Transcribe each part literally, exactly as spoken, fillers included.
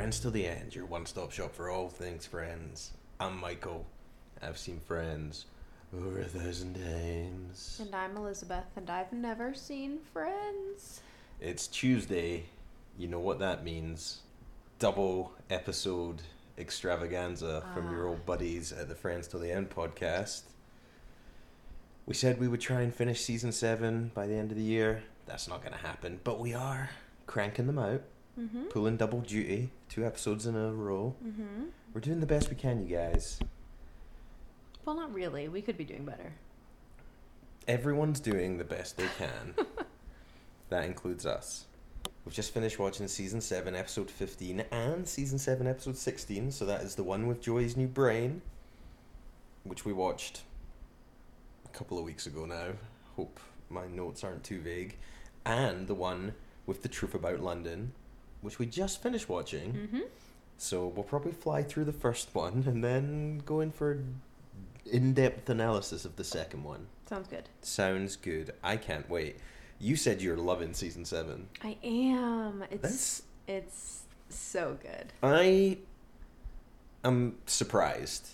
Friends Till the End, your one-stop shop for all things Friends. I'm Michael. I've seen Friends over a thousand times. And I'm Elizabeth, and I've never seen Friends. It's Tuesday. You know what that means. Double episode extravaganza ah. from your old buddies at the Friends Till the End podcast. We said we would try and finish season seven by the end of the year. That's not going to happen, but we are cranking them out. Mm-hmm. Pulling double duty, two episodes in a row. Mm-hmm. We're doing the best we can, you guys. Well, not really. We could be doing better. Everyone's doing the best they can. That includes us. We've just finished watching season seven, episode fifteen, and season seven, episode sixteen. So that is the one with Joey's new brain, which we watched a couple of weeks ago now. Hope my notes aren't too vague. And the one with The Truth About London, which we just finished watching. Mm-hmm. So we'll probably fly through the first one and then go in for in-depth analysis of the second one. Sounds good. Sounds good. I can't wait. You said you're loving season seven. I am. It's That's... it's so good. I am surprised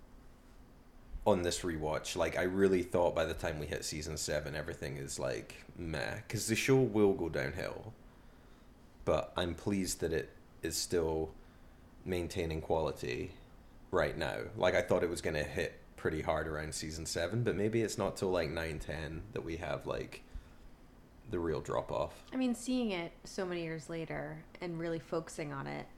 on this rewatch. Like, I really thought by the time we hit season seven, everything is like meh, because the show will go downhill. But I'm pleased that it is still maintaining quality right now. Like, I thought it was going to hit pretty hard around season seven, but maybe it's not till like nine, ten that we have like the real drop off. I mean, seeing it so many years later and really focusing on it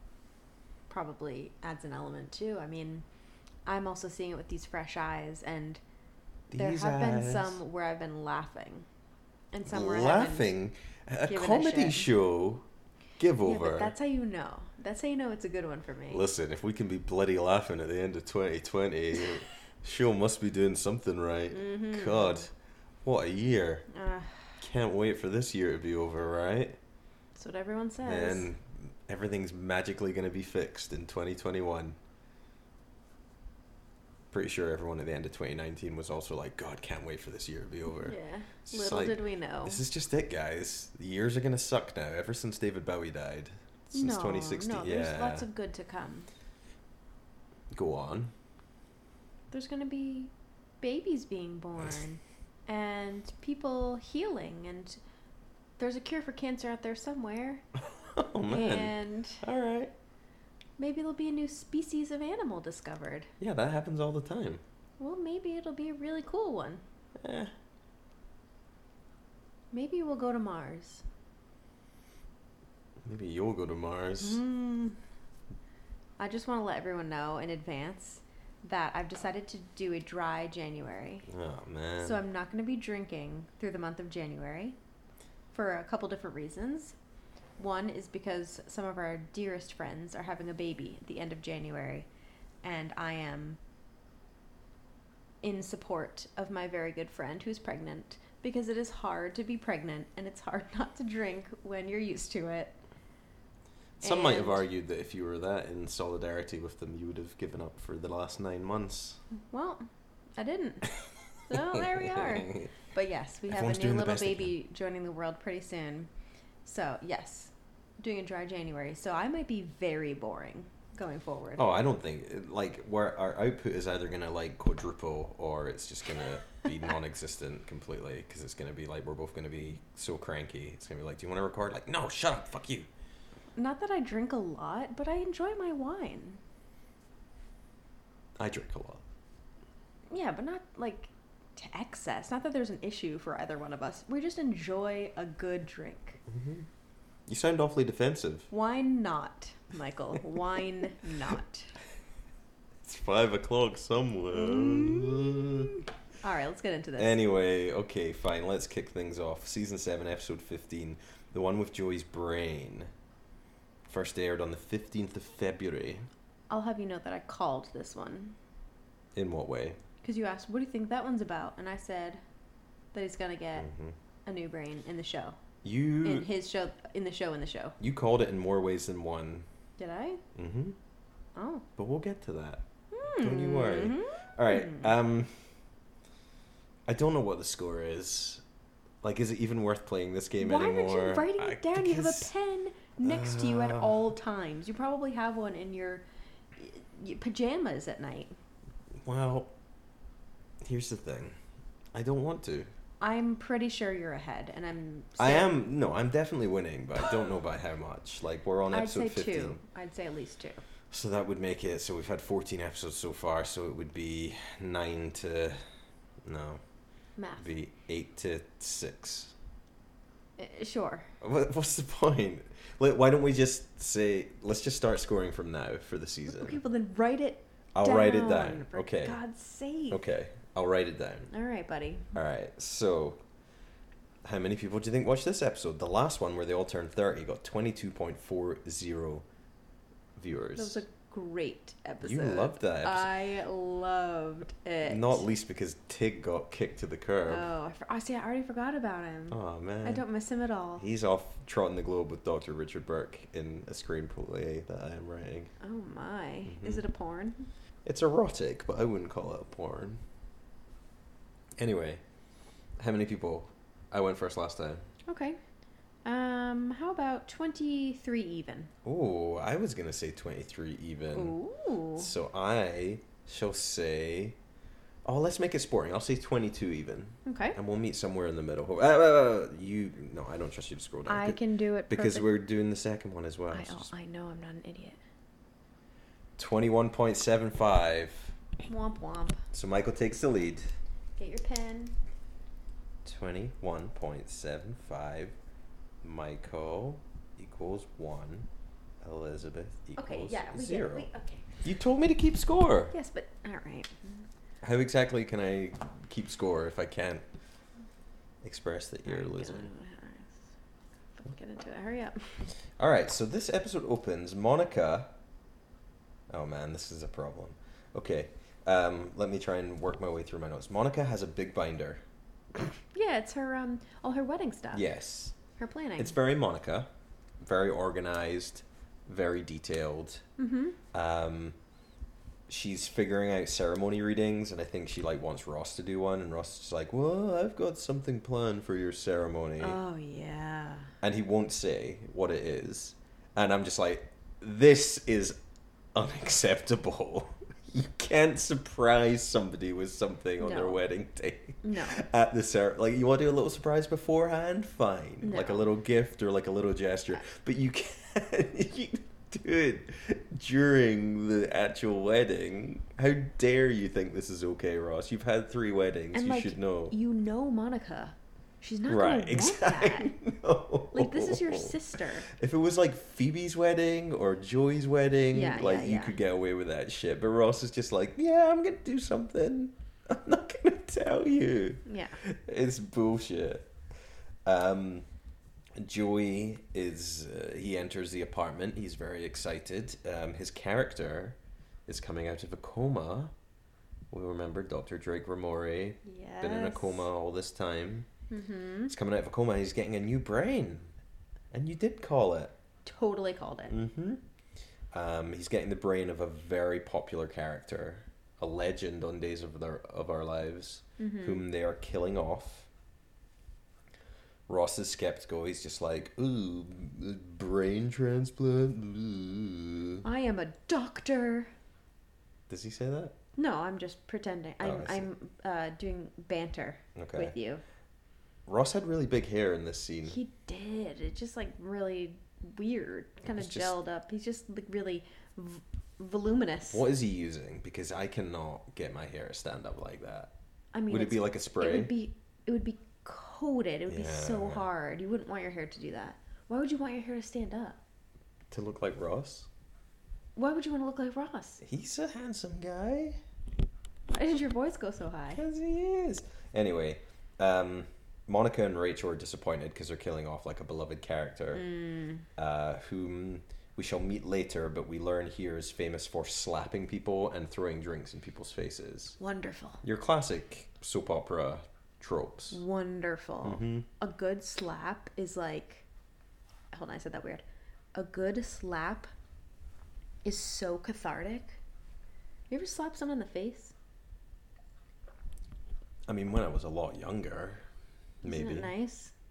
probably adds an element too. I mean, I'm also seeing it with these fresh eyes, and these there have eyes. been some where I've been laughing, and some where laughing. A comedy a show. Give over. Yeah, but that's how you know. That's how you know it's a good one for me. Listen, if we can be bloody laughing at the end of twenty twenty, the show must be doing something right. Mm-hmm. God, what a year. Uh, Can't wait for this year to be over, right? That's what everyone says. And everything's magically going to be fixed in twenty twenty-one. Pretty sure everyone at the end of twenty nineteen was also like, God, can't wait for this year to be over. Yeah, it's little like, did we know. This is just it, guys. The years are going to suck now, ever since David Bowie died. Since no, twenty sixteen. No, yeah. there's lots of good to come. Go on. There's going to be babies being born and people healing, and there's a cure for cancer out there somewhere. Oh, man. And all right. Maybe there'll be a new species of animal discovered. Yeah, that happens all the time. Well, maybe it'll be a really cool one. Eh. Maybe we'll go to Mars. Maybe you'll go to Mars. Mm. I just want to let everyone know in advance that I've decided to do a dry January. Oh, man. So I'm not going to be drinking through the month of January for a couple different reasons. One is because some of our dearest friends are having a baby at the end of January, and I am in support of my very good friend who's pregnant, because it is hard to be pregnant and it's hard not to drink when you're used to it. Some and might have argued that if you were that in solidarity with them, you would have given up for the last nine months. Well, I didn't. So there we are. But yes, we have Everyone's a new little baby joining the world pretty soon. So, yes, doing a dry January. So I might be very boring going forward. Oh, I don't think, like, where our output is either going to, like, quadruple or it's just going to be non-existent completely, because it's going to be, like, we're both going to be so cranky. It's going to be like, do you want to record? Like, no, shut up, fuck you. Not that I drink a lot, but I enjoy my wine. I drink a lot. Yeah, but not, like, to excess. Not that there's an issue for either one of us. We just enjoy a good drink. Mm-hmm. You sound awfully defensive. Wine not, Michael. Wine not. It's five o'clock somewhere. Mm. All right, let's get into this. Anyway, okay, fine. Let's kick things off. Season seven, episode fifteen. The one with Joey's brain. First aired on the fifteenth of February. I'll have you know that I called this one. In what way? Because you asked, what do you think that one's about? And I said that he's going to get mm-hmm. a new brain in the show. You... In his show, in the show, in the show. You called it in more ways than one. Did I? Mm-hmm. Oh. But we'll get to that. Mm-hmm. Don't you worry. Mm-hmm. All right. Um, I don't know what the score is. Like, is it even worth playing this game Why anymore? Why aren't you writing it I, down? You have a pen next to you at Uh. all times. You probably have one in your, your pajamas at night. Well, here's the thing. I don't want to. I'm pretty sure you're ahead, and I'm. I am no, I'm definitely winning, but I don't know by how much. Like we're on I'd episode say fifteen. two. I'd say at least two. So that would make it. So we've had fourteen episodes so far. So it would be nine to, no, Math. be eight to six. Uh, sure. What, what's the point? Like, why don't we just say? Let's just start scoring from now for the season. Okay, well then write it. I'll down, write it down. For Okay. God's sake. Okay. I'll write it down. All right, buddy. All right. So, how many people do you think watched this episode? The last one where they all turned thirty got twenty-two point four zero viewers. That was a great episode. You loved that episode. I loved it. Not least because Tig got kicked to the curb. Oh, I, for- I see. I already forgot about him. Oh man. I don't miss him at all. He's off trotting the globe with Doctor Richard Burke in a screenplay that I am writing. Oh my! Mhm. Is it a porn? It's erotic, but I wouldn't call it a porn. Anyway, how many people? I went first last time. Okay. Um, how about twenty-three even? Oh, I was gonna say twenty-three even. Ooh. So I shall say, oh, let's make it sporting. I'll say twenty-two even, Okay. and we'll meet somewhere in the middle. Uh, uh, uh, you no, I don't trust you to scroll down. I Good- can do it because perfect- we're doing the second one as well. I, so oh, just I know I'm not an idiot. twenty-one point seven five. Womp womp. So Michael takes the lead. Get your pen. twenty-one point seven five. Michael equals one. Elizabeth equals Okay. Yeah. We zero. Get it. We, okay. You told me to keep score. Yes, but all right. How exactly can I keep score if I can't express that you're Alright, losing? Let's get into it. Hurry up. All right, so this episode opens. Monica. Oh man, this is a problem. Okay, um, let me try and work my way through my notes. Monica has a big binder. Yeah, it's her um all her wedding stuff. Yes, Her planning. it's very Monica, very organized, very detailed. Mm-hmm. Um, she's figuring out ceremony readings, and I think she like wants Ross to do one, and Ross is like, "Well, I've got something planned for your ceremony," Oh yeah. and he won't say what it is, and I'm just like, "This is unacceptable." You can't surprise somebody with something on their No. wedding day. No. At the cer- like you want to do a little surprise beforehand, fine, like a No. little gift or like a little gesture, but you can't you do it during the actual wedding. How dare you think this is okay, Ross? You've had three weddings. And you like, should know. You know Monica. She's not Right, gonna want exactly. that. No. Like this is your sister. If it was like Phoebe's wedding or Joey's wedding, Yeah, like yeah, you yeah. could get away with that shit. But Ross is just like, yeah, I'm gonna do something. I'm not gonna tell you. Yeah. It's bullshit. Um, Joey is uh, he enters the apartment. He's very excited. Um, his character is coming out of a coma. We remember Doctor Drake Ramore Yes. been in a coma all this time. Mm-hmm. He's coming out of a coma. He's getting a new brain, and you did call it. Totally called it. Mm-hmm. Um, he's getting the brain of a very popular character, a legend on Days of their of Our Lives, Mm-hmm. whom they are killing off. Ross is skeptical. He's just like, ooh, brain transplant. Ooh. I am a doctor. Does he say that? No, I'm just pretending. Oh, I'm I see. I'm uh, doing banter Okay. with you. Ross had really big hair in this scene. He did. It's just like really weird, kind of was just- gelled up. He's just like really v- voluminous. What is he using? Because I cannot get my hair to stand up like that. I mean, Would it it's- be like a spray? It would be. It would be coated. It would be so Yeah. hard. You wouldn't want your hair to do that. Why would you want your hair to stand up? To look like Ross? Why would you want to look like Ross? He's a handsome guy. Why did your voice go so high? Because he is. Anyway, um, Monica and Rachel are disappointed because they're killing off like a beloved character, Mm. uh, whom we shall meet later, but we learn here is famous for slapping people and throwing drinks in people's faces. Wonderful. Your classic soap opera tropes. Wonderful. Mhm. A good slap is like. Hold on, I said that weird. A good slap is so cathartic. You ever slap someone in the face? I mean, when I was a lot younger, maybe. Isn't it nice?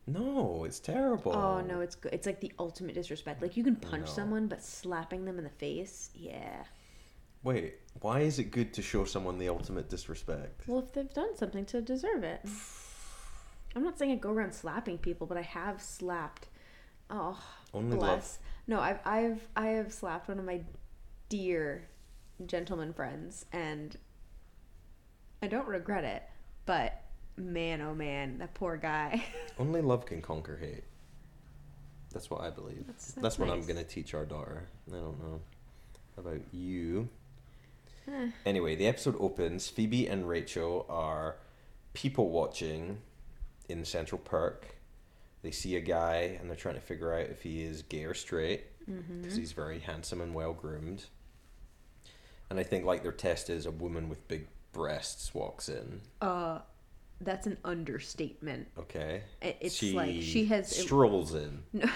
No, it's terrible. Oh no, it's good. It's like the ultimate disrespect. Like you can punch No. someone, but slapping them in the face, yeah. Wait, why is it good to show someone the ultimate disrespect? Well, if they've done something to deserve it. I'm not saying I go around slapping people, but I have slapped. Oh, Only bless. love. No, I've I've I have slapped one of my dear gentleman friends, and I don't regret it. But man, oh man, that poor guy. Only love can conquer hate. That's what I believe. That's, That's, that's what nice. I'm going to teach our daughter. I don't know about you. Eh. Anyway, the episode opens. Phoebe and Rachel are people watching in Central Perk. They see a guy and they're trying to figure out if he is gay or straight because Mm-hmm. he's very handsome and well groomed. And I think like their test is a woman with big breasts walks in. Uh, that's an understatement. Okay. It, it's she like she has strolls in. No.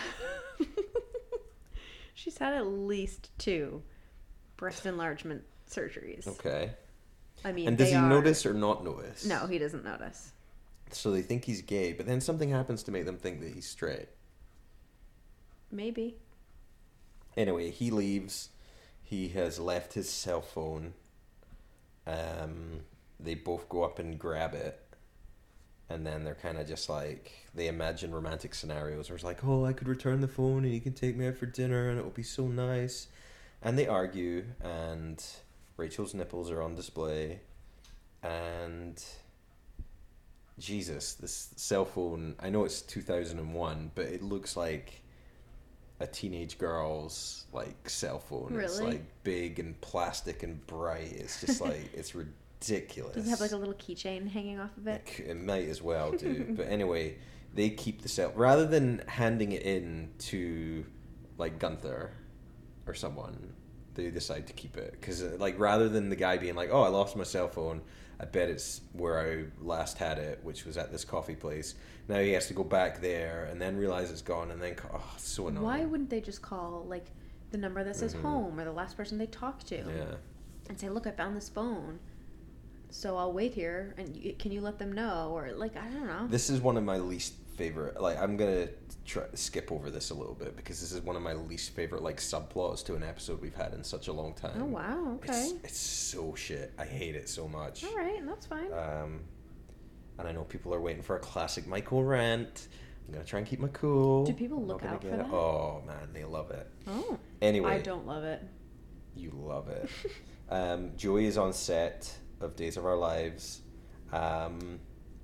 She's had at least two breast enlargement surgeries. Okay. I mean, And does they he are... notice or not notice? No, he doesn't notice. So they think he's gay, but then something happens to make them think that he's straight. Maybe. Anyway, he leaves. He has left his cell phone. Um, they both go up and grab it. And then they're kind of just like, they imagine romantic scenarios where it's like, oh, I could return the phone and you can take me out for dinner and it will be so nice. And they argue, and Rachel's nipples are on display. And Jesus, this cell phone, I know it's two thousand one, but it looks like a teenage girl's like cell phone. It's Really? like big and plastic and bright. It's just like, it's ridiculous. Does it have like a little keychain hanging off of it? It, c- it might as well do. But anyway, they keep the cell rather than handing it in to like Gunther or someone. They decide to keep it because, like, rather than the guy being like, "Oh, I lost my cell phone. I bet it's where I last had it, which was at this coffee place." Now he has to go back there and then realize it's gone, and then oh, it's so annoying. Why wouldn't they just call like the number that says Mhm. home or the last person they talked to Yeah. and say, "Look, I found this phone, so I'll wait here, and you, can you let them know?" Or like, I don't know. This is one of my least favorite. Like, I'm gonna try skip over this a little bit because this is one of my least favorite like subplots to an episode we've had in such a long time. Oh wow, okay, It's, it's so shit. I hate it so much. all right, that's fine. Um, and I know people are waiting for a classic Michael rant. I'm gonna try and keep my cool. Do people I'm not look gonna out get for it. that? Oh man, they love it. Oh, Anyway, I don't love it. you love it. um, Joey is on set of Days of Our Lives. Um,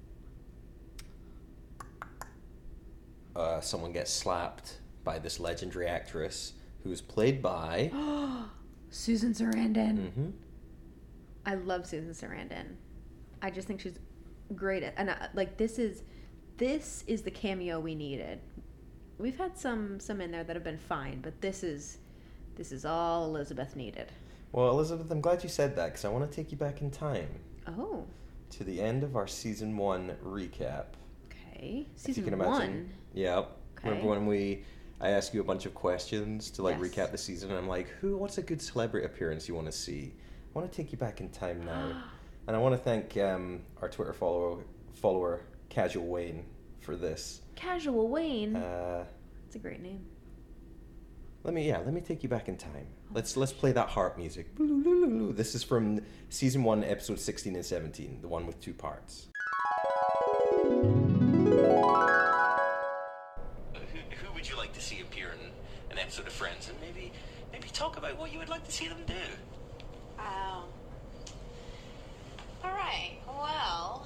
uh, someone gets slapped by this legendary actress who is played by. Susan Sarandon. Mhm. I love Susan Sarandon. I just think she's great at, and I, like this is this is the cameo we needed. We've had some some in there that have been fine, but this is this is all Elizabeth needed. Well, Elizabeth, I'm glad you said that because I want to take you back in time Oh, to the end of our season one recap. okay. If you Season can imagine. one. Yep. Okay. Remember when we, I asked you a bunch of questions to like Yes. recap the season, and I'm like, who? What's a good celebrity appearance you want to see? I want to take you back in time now, and I want to thank um, our Twitter follower, follower Casual Wayne, for this. Casual Wayne. Uh, That's a great name. let me, yeah, let me take you back in time. Let's let's play that harp music. This is from season one, episode sixteen and seventeen, the one with two parts. Who, who would you like to see appear in an episode of Friends, and maybe maybe talk about what you would like to see them do? Um. All right. Well,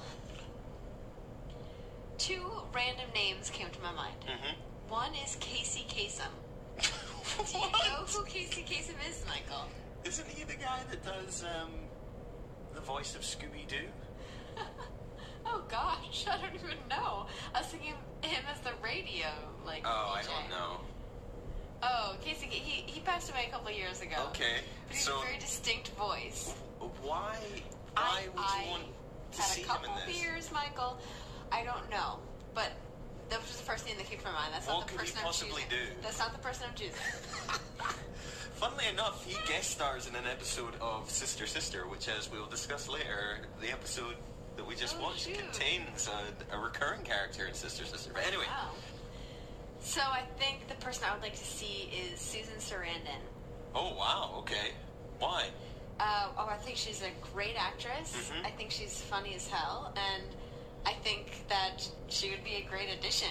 two random names came to my mind. Mm-hmm. One is Casey Kasem. Do you know who Casey Kasem is, Michael? Isn't he the guy that does um, the voice of Scooby-Doo? Oh gosh, I don't even know. I was thinking him as the radio, like. Oh, I D J. don't know. Oh, Casey, he he passed away a couple of years ago. Okay, But he so had a very distinct voice. why why I, would I you want to had see a him couple in this? beers, Michael. I don't know, but that was just the first thing that came to my mind. That's What not the could he person I'm possibly choosing. do? That's not the person I'm choosing. Funnily enough, he guest stars in an episode of Sister Sister, which, as we will discuss later, the episode that we just Oh, watched shoot. contains a, a recurring character in Sister Sister. But anyway, Wow. So I think the person I would like to see is Susan Sarandon. oh wow, okay. Why? Uh, oh, I think she's a great actress. Mhm. I think she's funny as hell, and I think that she would be a great addition.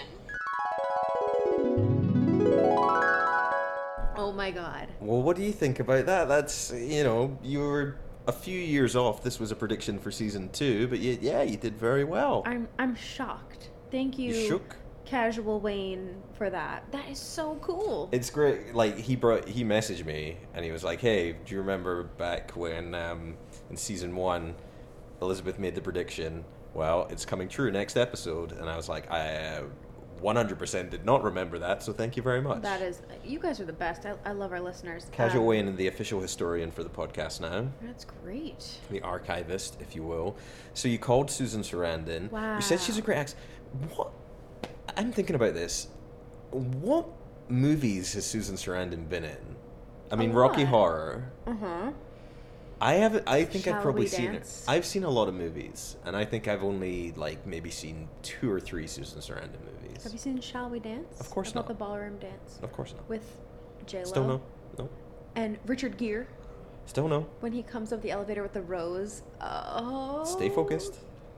Oh my god. Well, what do you think about that? That's, you know, you were a few years off. This was a prediction for season two, but you, yeah, you did very well. I'm I'm shocked. Thank you, You shook? Casual Wayne, for that. That is so cool. It's great. Like, he brought, he messaged me and he was like, "Hey, do you remember back when um, in season one, Elizabeth made the prediction? Well, it's coming true next episode." And I was like, I uh, one hundred percent did not remember that. So thank you very much. That is, you guys are the best. I, I love our listeners. Casual Um, Wayne, the official historian for the podcast now, That's great. the archivist, if you will. So you called Susan Sarandon. Wow. You said she's a great actress. What? I'm thinking about this. What movies has Susan Sarandon been in? I mean, Rocky lot. Horror. Uh huh. I have. I think Shall I've probably We seen it. Dance? I've seen a lot of movies, and I think I've only like maybe seen two or three Susan Sarandon movies. Have you seen Shall We Dance? Of course About not. the ballroom dance Of course not. with J Lo. Still no. No. And Richard Gere Still no. when he comes up the elevator with the rose. Oh. Stay focused.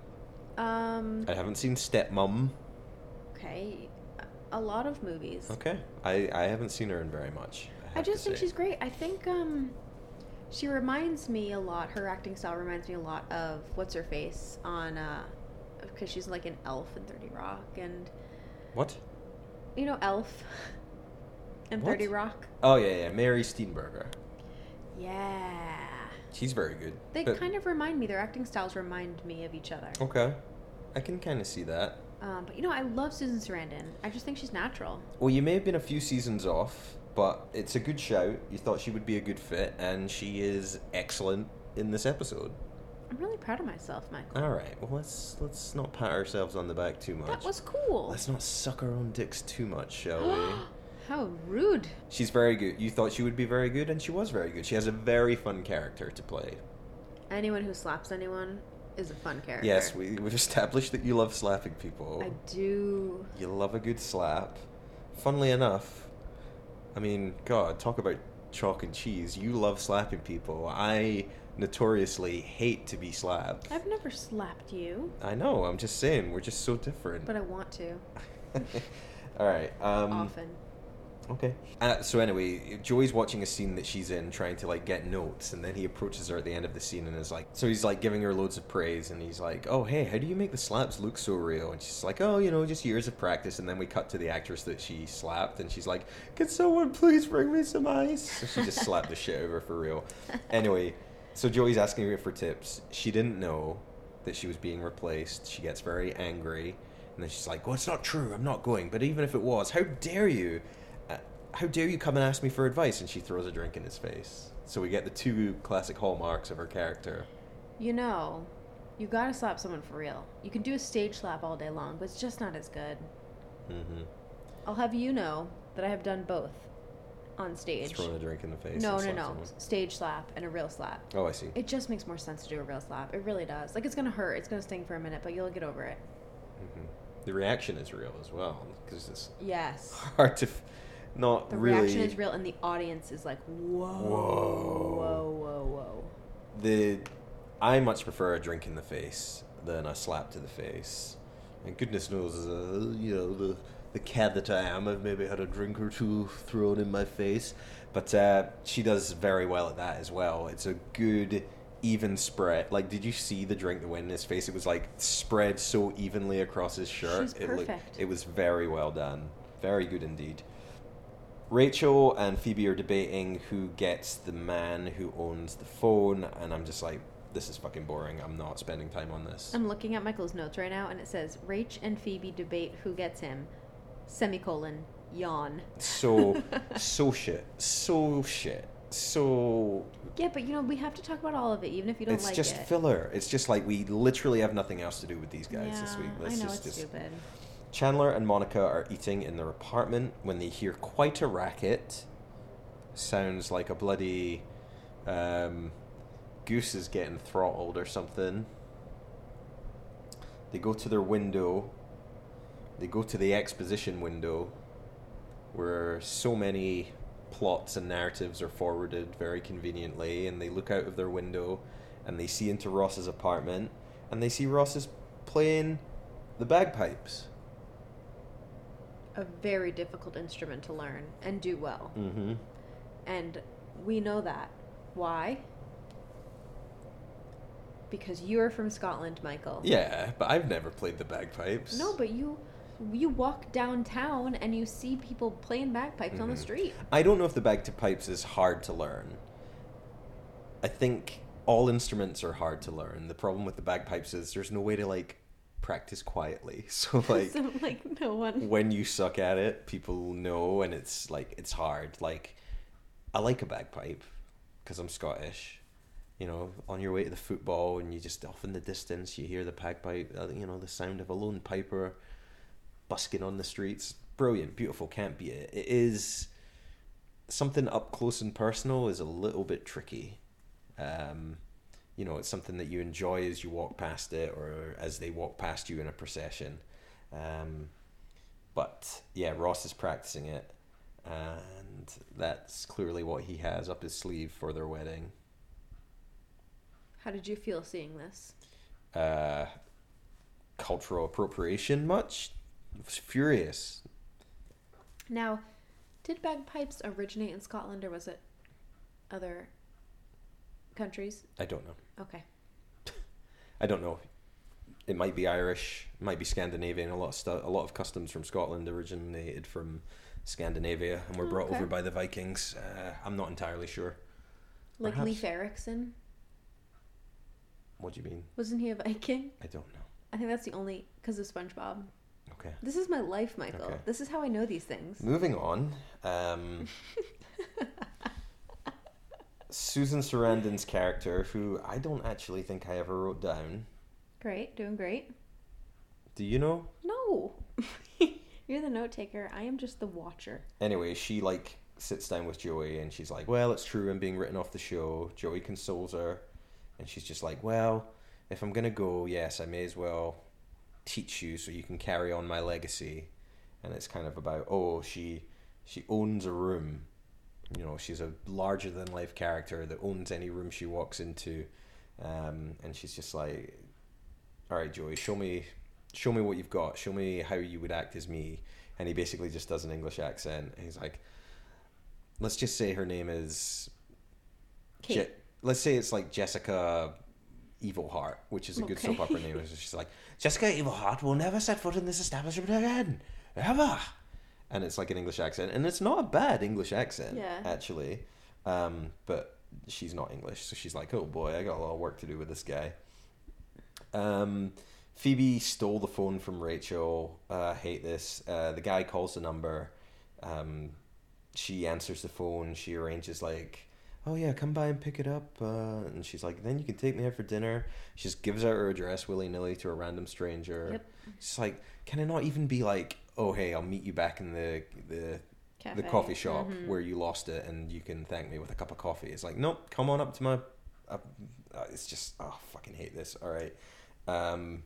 Um. I haven't seen Stepmom. Okay. A lot of movies. Okay. I I haven't seen her in very much. I, I have just to think say. she's great. I think um, she reminds me a lot. Her acting style reminds me a lot of what's her face on uh, because she's like an elf in thirty Rock, and What? you know Elf in What? thirty Rock. Oh yeah, yeah. Mary Steenburgen. Yeah. She's very good. They But- kind of remind me. Their acting styles remind me of each other. Okay. I can kind of see that. Um, but you know, I love Susan Sarandon. I just think she's natural. Well, you may have been a few seasons off, but it's a good shout. You thought she would be a good fit, and she is excellent in this episode. I'm really proud of myself, Michael. All right. Well, let's let's not pat ourselves on the back too much. That was cool. Let's not suck our own dicks too much, shall we? How rude. She's very good. You thought she would be very good, and she was very good. She has a very fun character to play. Anyone who slaps anyone is a fun character. Yes, we, we've established that you love slapping people. I do. You love a good slap. Funnily enough, I mean, God, talk about chalk and cheese. You love slapping people. I notoriously hate to be slapped. I've never slapped you, I know, I'm just saying, we're just so different. but I want to All right. Um, often. Okay. Uh, so anyway, Joey's watching a scene that she's in, trying to like get notes, and then he approaches her at the end of the scene and is like, so he's like giving her loads of praise, and he's like, "Oh, hey, how do you make the slaps look so real?" And she's like, "Oh, you know, just years of practice." And then we cut to the actress that she slapped, and she's like, "Can someone please bring me some ice?" So she just slapped the shit out of her for real. Anyway, so Joey's asking her for tips. She didn't know that she was being replaced. She gets very angry, and then she's like, "Well, it's not true. I'm not going. But even if it was, how dare you? Uh, how dare you come and ask me for advice?" And she throws a drink in his face. So we get the two classic hallmarks of her character. You know, you gotta slap someone for real. You can do a stage slap all day long, but it's just not as good. Mm-hmm. I'll have you know that I have done both on stage. Throwing a drink in the face. No, and no, slap no. someone. Stage slap and a real slap. Oh, I see. It just makes more sense to do a real slap. It really does. Like, it's gonna hurt. It's gonna sting for a minute, but you'll get over it. Mm-hmm. The reaction is real as well, because it's Yes. hard to f- not The really. reaction is real, and the audience is like, whoa, Whoa. whoa, whoa, whoa. The I much prefer a drink in the face than a slap to the face. And goodness knows, uh, you know, the the cat that I am, I've maybe had a drink or two thrown in my face. But uh, she does very well at that as well. It's a good, even spread. Like, did you see the drink that went in his face? It was like spread so evenly across his shirt. She's it looked- perfect. It was very well done. Very good indeed. Rachel and Phoebe are debating who gets the man who owns the phone, and I'm just like, this is fucking boring. I'm not spending time on this. I'm looking at Michael's notes right now, and it says, Rach and Phoebe debate who gets him, semicolon, yawn. So, so shit. So shit. So... Yeah, but you know, we have to talk about all of it, even if you don't It's like just it. filler. It's just like we literally have nothing else to do with these guys yeah, this week. I Let's know, just, it's just... stupid. Chandler and Monica are eating in their apartment when they hear quite a racket. Sounds like a bloody um, goose is getting throttled or something. They go to their window. They go to the exposition window, where so many plots and narratives are forwarded very conveniently, and they look out of their window, and they see into Ross's apartment, and they see Ross is playing the bagpipes. A very difficult instrument to learn and do well. Mm-hmm. And we know that. Why? Because you're from Scotland, Michael. Yeah, but I've never played the bagpipes. No, but you you walk downtown and you see people playing bagpipes mm-hmm. on the street. I don't know if the bagpipes is hard to learn. I think all instruments are hard to learn. The problem with the bagpipes is there's no way to, like, practice quietly. So, like, so, like no one... when you suck at it, people know, and it's, like, it's hard. Like, I like a bagpipe because I'm Scottish. You know, on your way to the football, and you just off in the distance, you hear the bagpipe, uh, you know, the sound of a lone piper busking on the streets. Brilliant, beautiful, can't beat it. It is something up close and personal is a little bit tricky. Um, you know, it's something that you enjoy as you walk past it, or as they walk past you in a procession. Um, but yeah, Ross is practicing it, and that's clearly what he has up his sleeve for their wedding. How did you feel seeing this? Uh, cultural appropriation much? I was furious. Now, did bagpipes originate in Scotland, or was it other countries? I don't know. Okay. I don't know. It might be Irish, it might be Scandinavian. A lot of stu- a lot of customs from Scotland originated from Scandinavia and were brought okay. over by the Vikings. Uh, I'm not entirely sure. Like Perhaps. Leif Erikson? What do you mean? Wasn't he a Viking? I don't know. I think that's the only... Because of SpongeBob. Okay. This is my life, Michael. Okay. This is how I know these things. Moving on. Um, Susan Sarandon's character, who I don't actually think I ever wrote down. Great. Doing great. Do you know? No. You're the note taker. I am just the watcher. Anyway, she, like, sits down with Joey, and she's like, well, it's true, I'm being written off the show. Joey consoles her. And she's just like, well, if I'm going to go, yes, I may as well teach you so you can carry on my legacy. And it's kind of about, oh, she she owns a room. You know, she's a larger-than-life character that owns any room she walks into. Um, and she's just like, all right, Joey, show me, show me what you've got. Show me how you would act as me. And he basically just does an English accent. And he's like, let's just say her name is... Kate. Je- Let's say it's like Jessica Evilheart, which is a good okay. soap opera name. She's like, Jessica Evilheart will never set foot in this establishment again. Ever. And it's like an English accent. And it's not a bad English accent, yeah. actually. Um, but she's not English. So she's like, oh boy, I got a lot of work to do with this guy. Um, Phoebe stole the phone from Rachel. Uh, I hate this. Uh, the guy calls the number. Um, she answers the phone. She arranges like... oh yeah, come by and pick it up. Uh, and she's like, then you can take me out for dinner. She just gives out her address willy-nilly to a random stranger. Yep. She's like, can it not even be like, oh hey, I'll meet you back in the the, Cafe. the coffee shop mm-hmm. where you lost it, and you can thank me with a cup of coffee. It's like, nope, come on up to my... Uh, uh, it's just, oh, I fucking hate this. All right. Um,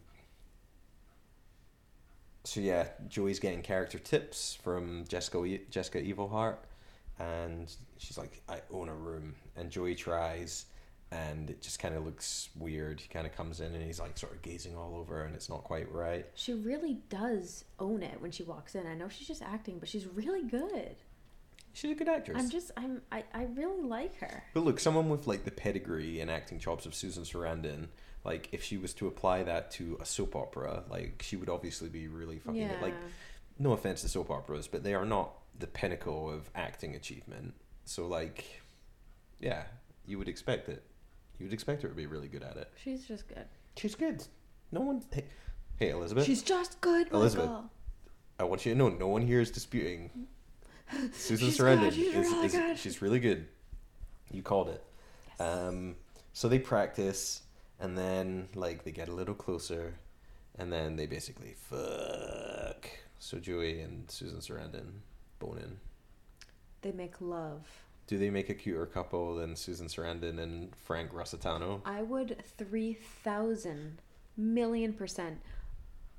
so yeah, Joey's getting character tips from Jessica Jessica Evilheart. And she's like, I own a room. And Joey tries, and it just kind of looks weird. He kind of comes in, and he's like sort of gazing all over, and it's not quite right. She really does own it when she walks in. I know she's just acting, but she's really good. She's a good actress. I'm just, I'm, I, I really like her. But look, someone with like the pedigree and acting chops of Susan Sarandon, like if she was to apply that to a soap opera, like she would obviously be really fucking yeah. good. Like, no offense to soap operas, but they are not the pinnacle of acting achievement. So like, yeah, you would expect it. You would expect her to be really good at it. She's just good. She's good. No one... Hey, hey Elizabeth. She's just good, Elizabeth, Michael. I want you to know, no one here is disputing. Susan she's Sarandon good, she's is, really is good. she's really good. You called it. Yes. Um, so they practice, and then like they get a little closer, and then they basically fuck. So Joey and Susan Sarandon bone in. They make love. Do they make a cuter couple than Susan Sarandon and Frank Rossitano? I would three thousand million percent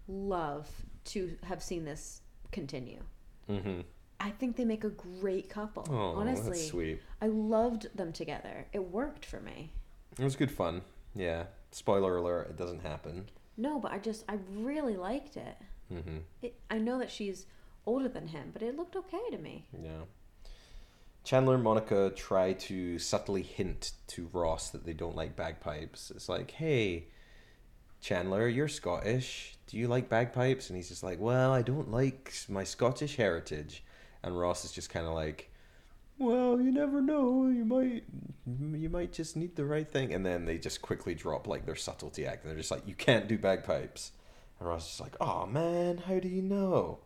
love to have seen this continue. Mm-hmm. I think they make a great couple. Oh, honestly, that's sweet. I loved them together. It worked for me. It was good fun. Yeah. Spoiler alert, it doesn't happen. No, but I just, I really liked it. Mm-hmm. it. I know that she's older than him, but it looked okay to me. Yeah. Chandler and Monica try to subtly hint to Ross that they don't like bagpipes. It's like, hey, Chandler, you're Scottish. Do you like bagpipes? And he's just like, well, I don't like my Scottish heritage. And Ross is just kind of like, well, you never know. You might you might just need the right thing. And then they just quickly drop like their subtlety act. And they're just like, you can't do bagpipes. And Ross is just like, oh, man, how do you know?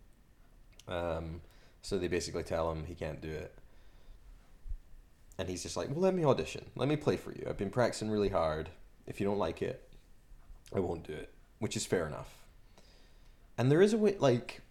Um, so they basically tell him he can't do it. And he's just like, well, let me audition. Let me play for you. I've been practicing really hard. If you don't like it, I won't do it. Which is fair enough. And there is a way, like...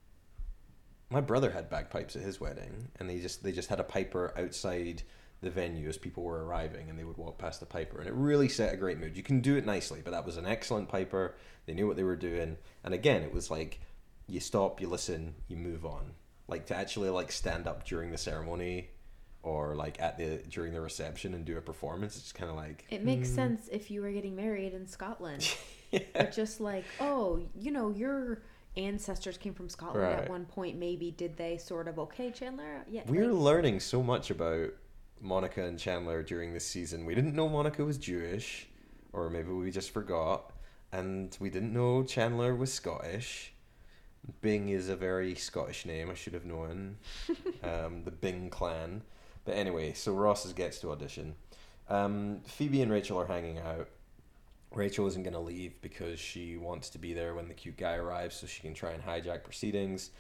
My brother had bagpipes at his wedding, and they just they just had a piper outside the venue as people were arriving, and they would walk past the piper, and it really set a great mood. You can do it nicely, but that was an excellent piper. They knew what they were doing, and again, it was like you stop, you listen, you move on. Like to actually like stand up during the ceremony, or like at the during the reception and do a performance. It's kind of like it makes hmm. sense if you were getting married in Scotland, yeah. But just like, oh, you know, you're. Ancestors came from Scotland right. at one point. Maybe did they sort of okay, Chandler? Yeah, we're like, learning so much about Monica and Chandler during this season. We didn't know Monica was Jewish, or maybe we just forgot, and we didn't know Chandler was Scottish. Bing is a very Scottish name. I should have known. um, the Bing clan. But anyway, so Ross gets to audition. Um, Phoebe and Rachel are hanging out. Rachel isn't going to leave because she wants to be there when the cute guy arrives so she can try and hijack proceedings.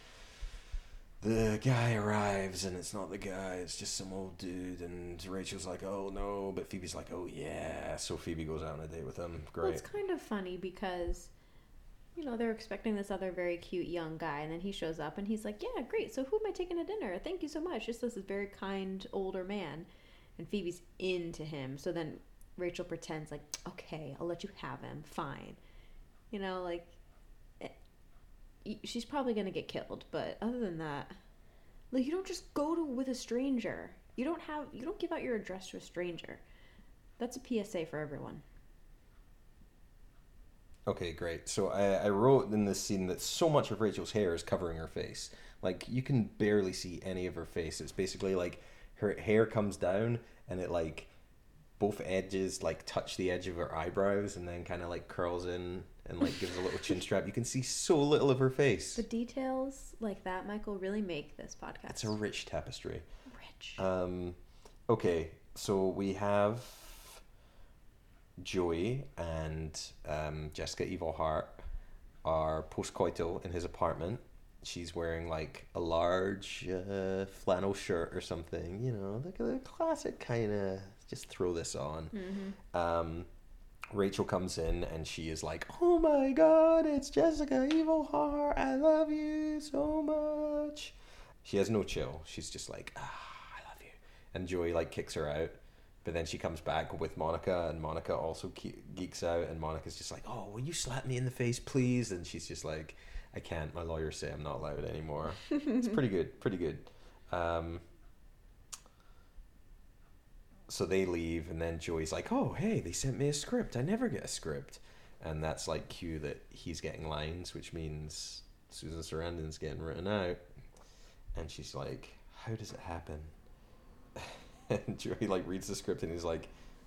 The guy arrives and it's not the guy, it's just some old dude, and Rachel's like, oh no, but Phoebe's like, oh yeah. So Phoebe goes out on a date with him. Great. Well, it's kind of funny because, you know, they're expecting this other very cute young guy, and then he shows up and he's like, yeah, great, so who am I taking to dinner? Thank you so much. Just this very kind older man. And Phoebe's into him, so then Rachel pretends like, okay, I'll let you have him, fine. You know, like, it, she's probably gonna get killed, but other than that, like, you don't just go to with a stranger. You don't have, you don't give out your address to a stranger. That's a P S A for everyone. Okay, great. So I, I wrote in this scene that so much of Rachel's hair is covering her face. Like, you can barely see any of her face. It's basically like her hair comes down and it like both edges like touch the edge of her eyebrows and then kind of like curls in and like gives a little chin strap. You can see so little of her face. The details like that, Michael, really make this podcast. It's a rich tapestry. Rich. Um, okay, so we have Joey and um, Jessica Evil Hart are postcoital in his apartment. She's wearing like a large uh, flannel shirt or something, you know, like a classic kind of just throw this on. Mm-hmm. Um, Rachel comes in and she is like, oh my god, it's Jessica Evil Hart, I love you so much. She has no chill. She's just like, ah, I love you. And Joey like kicks her out, but then she comes back with Monica, and Monica also ke- geeks out, and Monica's just like, oh, will you slap me in the face please? And she's just like, I can't, my lawyers say I'm not allowed anymore. It's pretty good, pretty good. Um, so they leave, and then Joey's like, oh, hey, they sent me a script. I never get a script. And that's like cue that he's getting lines, which means Susan Sarandon's getting written out. And she's like, how does it happen? And Joey like reads the script and he's like,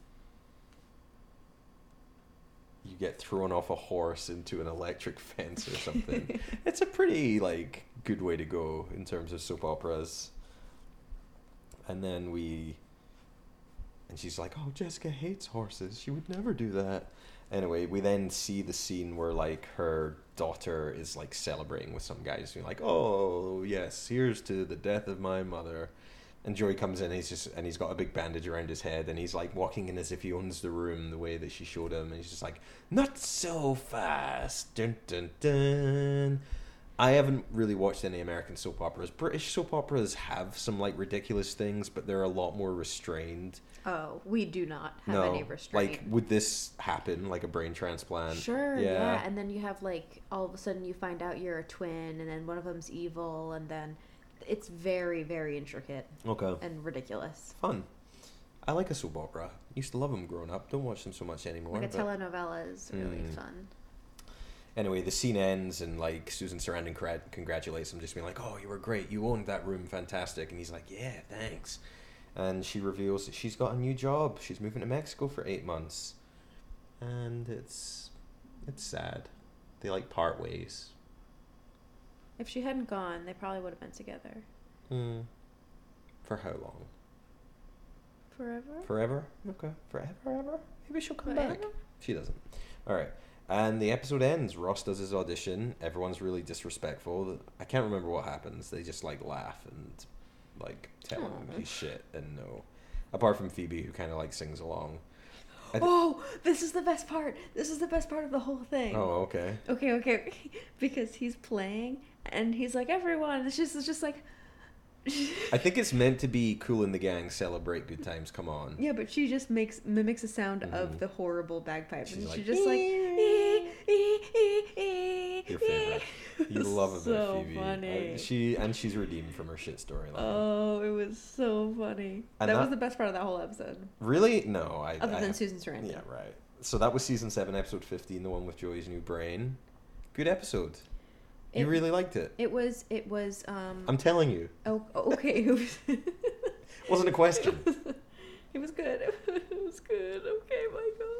you get thrown off a horse into an electric fence or something. It's a pretty like good way to go in terms of soap operas. And then we, and she's like, oh, Jessica hates horses. She would never do that. Anyway, we then see the scene where like her daughter is like celebrating with some guy, just being like, oh yes, here's to the death of my mother. And Joey comes in, and he's just, and he's got a big bandage around his head, and he's like walking in as if he owns the room, the way that she showed him, and he's just like, not so fast, dun dun dun. I haven't really watched any American soap operas. British soap operas have some like ridiculous things, but they're a lot more restrained. Oh, we do not have no, any restraint. like would this happen, like a brain transplant? Sure, yeah. yeah. And then you have like all of a sudden you find out you're a twin, and then one of them's evil, and then it's very, very intricate. Okay. And ridiculous. Fun. I like a soap opera. Used to love them growing up. Don't watch them so much anymore. Like a but... telenovela is really Mm. fun. Anyway, the scene ends and like Susan Sarandon cra- congratulates him, just being like, "Oh, you were great. You owned that room, fantastic." And he's like, "Yeah, thanks." And she reveals that she's got a new job. She's moving to Mexico for eight months, and it's it's sad. They like part ways. If she hadn't gone, they probably would have been together. Hmm. For how long? Forever? Forever? Okay. Forever, ever? Maybe she'll come Forever? back. She doesn't. All right. And the episode ends. Ross does his audition. Everyone's really disrespectful. I can't remember what happens. They just like laugh and like tell him Aw. he's shit and no. Apart from Phoebe, who kind of like sings along. I th- Oh, this is the best part. This is the best part of the whole thing. Oh, okay. Okay, okay, okay. Because he's playing and he's like, everyone. It's just, it's just like. I think it's meant to be Kool and the Gang, celebrate good times, come on. Yeah, but she just makes mimics a sound Mhm. of the horrible bagpipes, She's and like, she just like. Your favorite. You love a bit So of Phoebe. funny. Uh, she and she's redeemed from her shit storyline. Oh, it was so funny. And that, that- was the best part of that whole episode, Really? No, I. other I than have- Susan Sarandon. Yeah, right. So that was season seven, episode fifteen, the one with Joey's new brain. Good episode. You It- really liked it. It was. It was. Um. I'm telling you. Oh, okay. It was. Wasn't a question. It was good. It was good. Okay, Michael.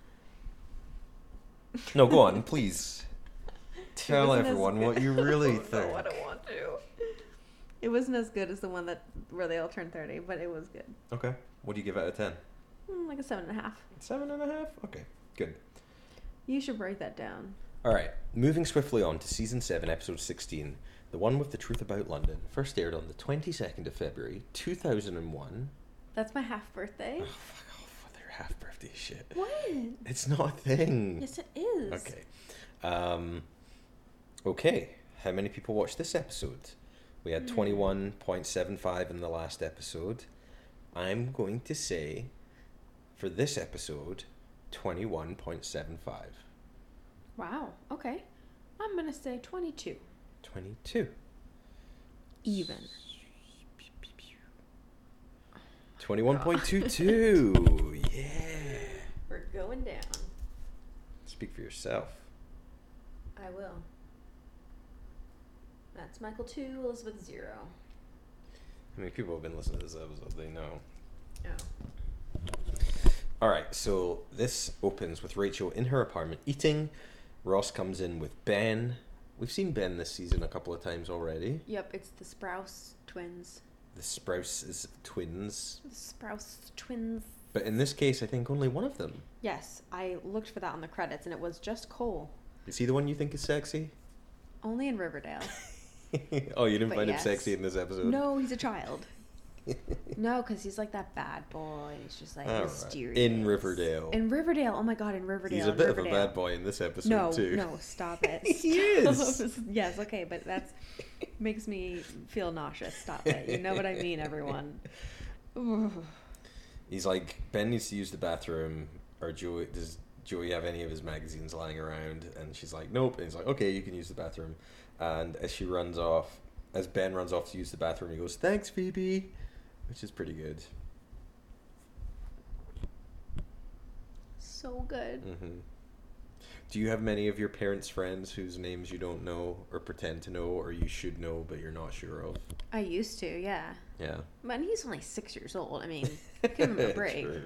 No, go on, please. Tell wasn't as everyone good. what you really Oh, think. no, I don't want to. It wasn't as good as the one that where they all turned thirty, but it was good. Okay. What do you give out of ten? Mm, like a seven and a half. Seven and a half? Okay, good. You should write that down. All right, moving swiftly on to season seven, episode sixteen, the one with the truth about London. First aired on the twenty-second of February, two thousand one. That's my half birthday. Oh, fuck off with their half birthday shit. What? It's not a thing. Yes, it is. Okay. Um, okay. How many people watched this episode? We had Hmm. twenty-one point seven five in the last episode. I'm going to say, for this episode, twenty-one point seven five. Wow. Okay. I'm gonna say twenty-two. twenty-two. Even. twenty-one point two two. Yeah. We're going down. Speak for yourself. I will. That's Michael two, Elizabeth zero. I mean, people have been listening to this episode. They know. Oh. All right, so this opens with Rachel in her apartment eating. Ross comes in with Ben. We've seen Ben this season a couple of times already. Yep, it's the Sprouse twins. The Sprouses twins. The Sprouse twins. But in this case, I think only one of them. Yes, I looked for that on the credits, and it was just Cole. Is he the one you think is sexy? Only in Riverdale. Oh, you didn't But find yes. him sexy in this episode? No, he's a child. No, because he's like that bad boy. He's just like All right. mysterious. In Riverdale. In Riverdale. Oh my god, in Riverdale. He's a in bit of a Riverdale. bad boy in this episode, No, too. no, stop it. He Stop. is. Yes, okay, but that's makes me feel nauseous. Stop it. You know what I mean, everyone. He's like, Ben needs to use the bathroom, or Joey, does Joey have any of his magazines lying around? And she's like, nope. And he's like, okay, you can use the bathroom. And as she runs off, as Ben runs off to use the bathroom, he goes, thanks, Phoebe, which is pretty good. So good. Mm-hmm. Do you have many of your parents' friends whose names you don't know or pretend to know or you should know but you're not sure of? I used to, yeah. Yeah. But he's only six years old. I mean, give him a break. True.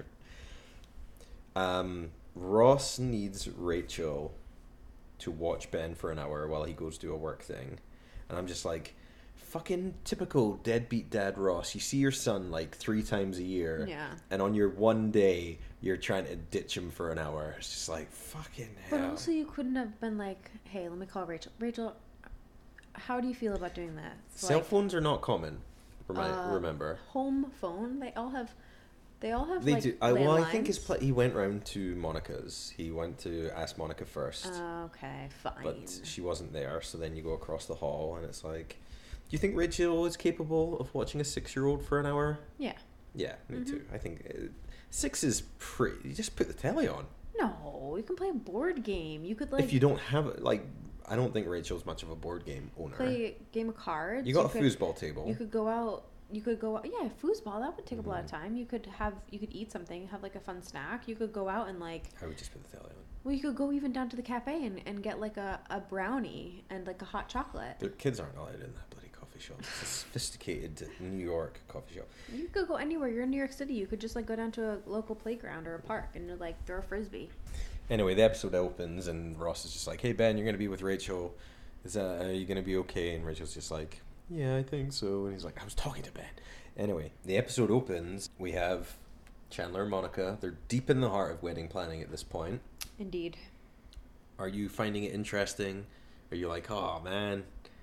Um, Ross needs Rachel to watch Ben for an hour while he goes to a work thing. And I'm just like, fucking typical deadbeat dad Ross. You see your son like three times a year. Yeah. And on your one day, you're trying to ditch him for an hour. It's just like, fucking hell. But also, you couldn't have been like, hey, let me call Rachel. Rachel, how do you feel about doing that? It's Cell like, phones are not common. Remi- uh, remember. Home phone, they all have They all have They like do. I, well, I think landlines. his pla- he went round to Monica's. He went to ask Monica first, Okay, fine. but she wasn't there. So then you go across the hall, and it's like, do you think Rachel is capable of watching a six-year-old for an hour? Yeah. Yeah, me Mhm. too. I think uh, six is pretty. You just put the telly on. No, you can play a board game. You could like If you don't have it, like, I don't think Rachel's much of a board game owner. play a game of cards. you got a could, foosball table. You could go out. You could go out. Yeah, foosball. That would take up a lot of Mhm. time. You could have. You could eat something. Have like a fun snack. You could go out and like. I would just put the telly on. Well, you could go even down to the cafe and, and get like a, a brownie and like a hot chocolate. The kids aren't allowed in that bloody coffee shop. It's a sophisticated New York coffee shop. You could go anywhere. You're in New York City. You could just like go down to a local playground or a park and like throw a frisbee. Anyway, the episode opens and Ross is just like, "Hey Ben, you're gonna be with Rachel. Is that are you gonna be okay?" And Rachel's just like, "Yeah, I think so." And he's like, "I was talking to Ben." Anyway, the episode opens. We have Chandler and Monica. They're deep in the heart of wedding planning at this point. Indeed. Are you finding it interesting? Are you like, "Oh man,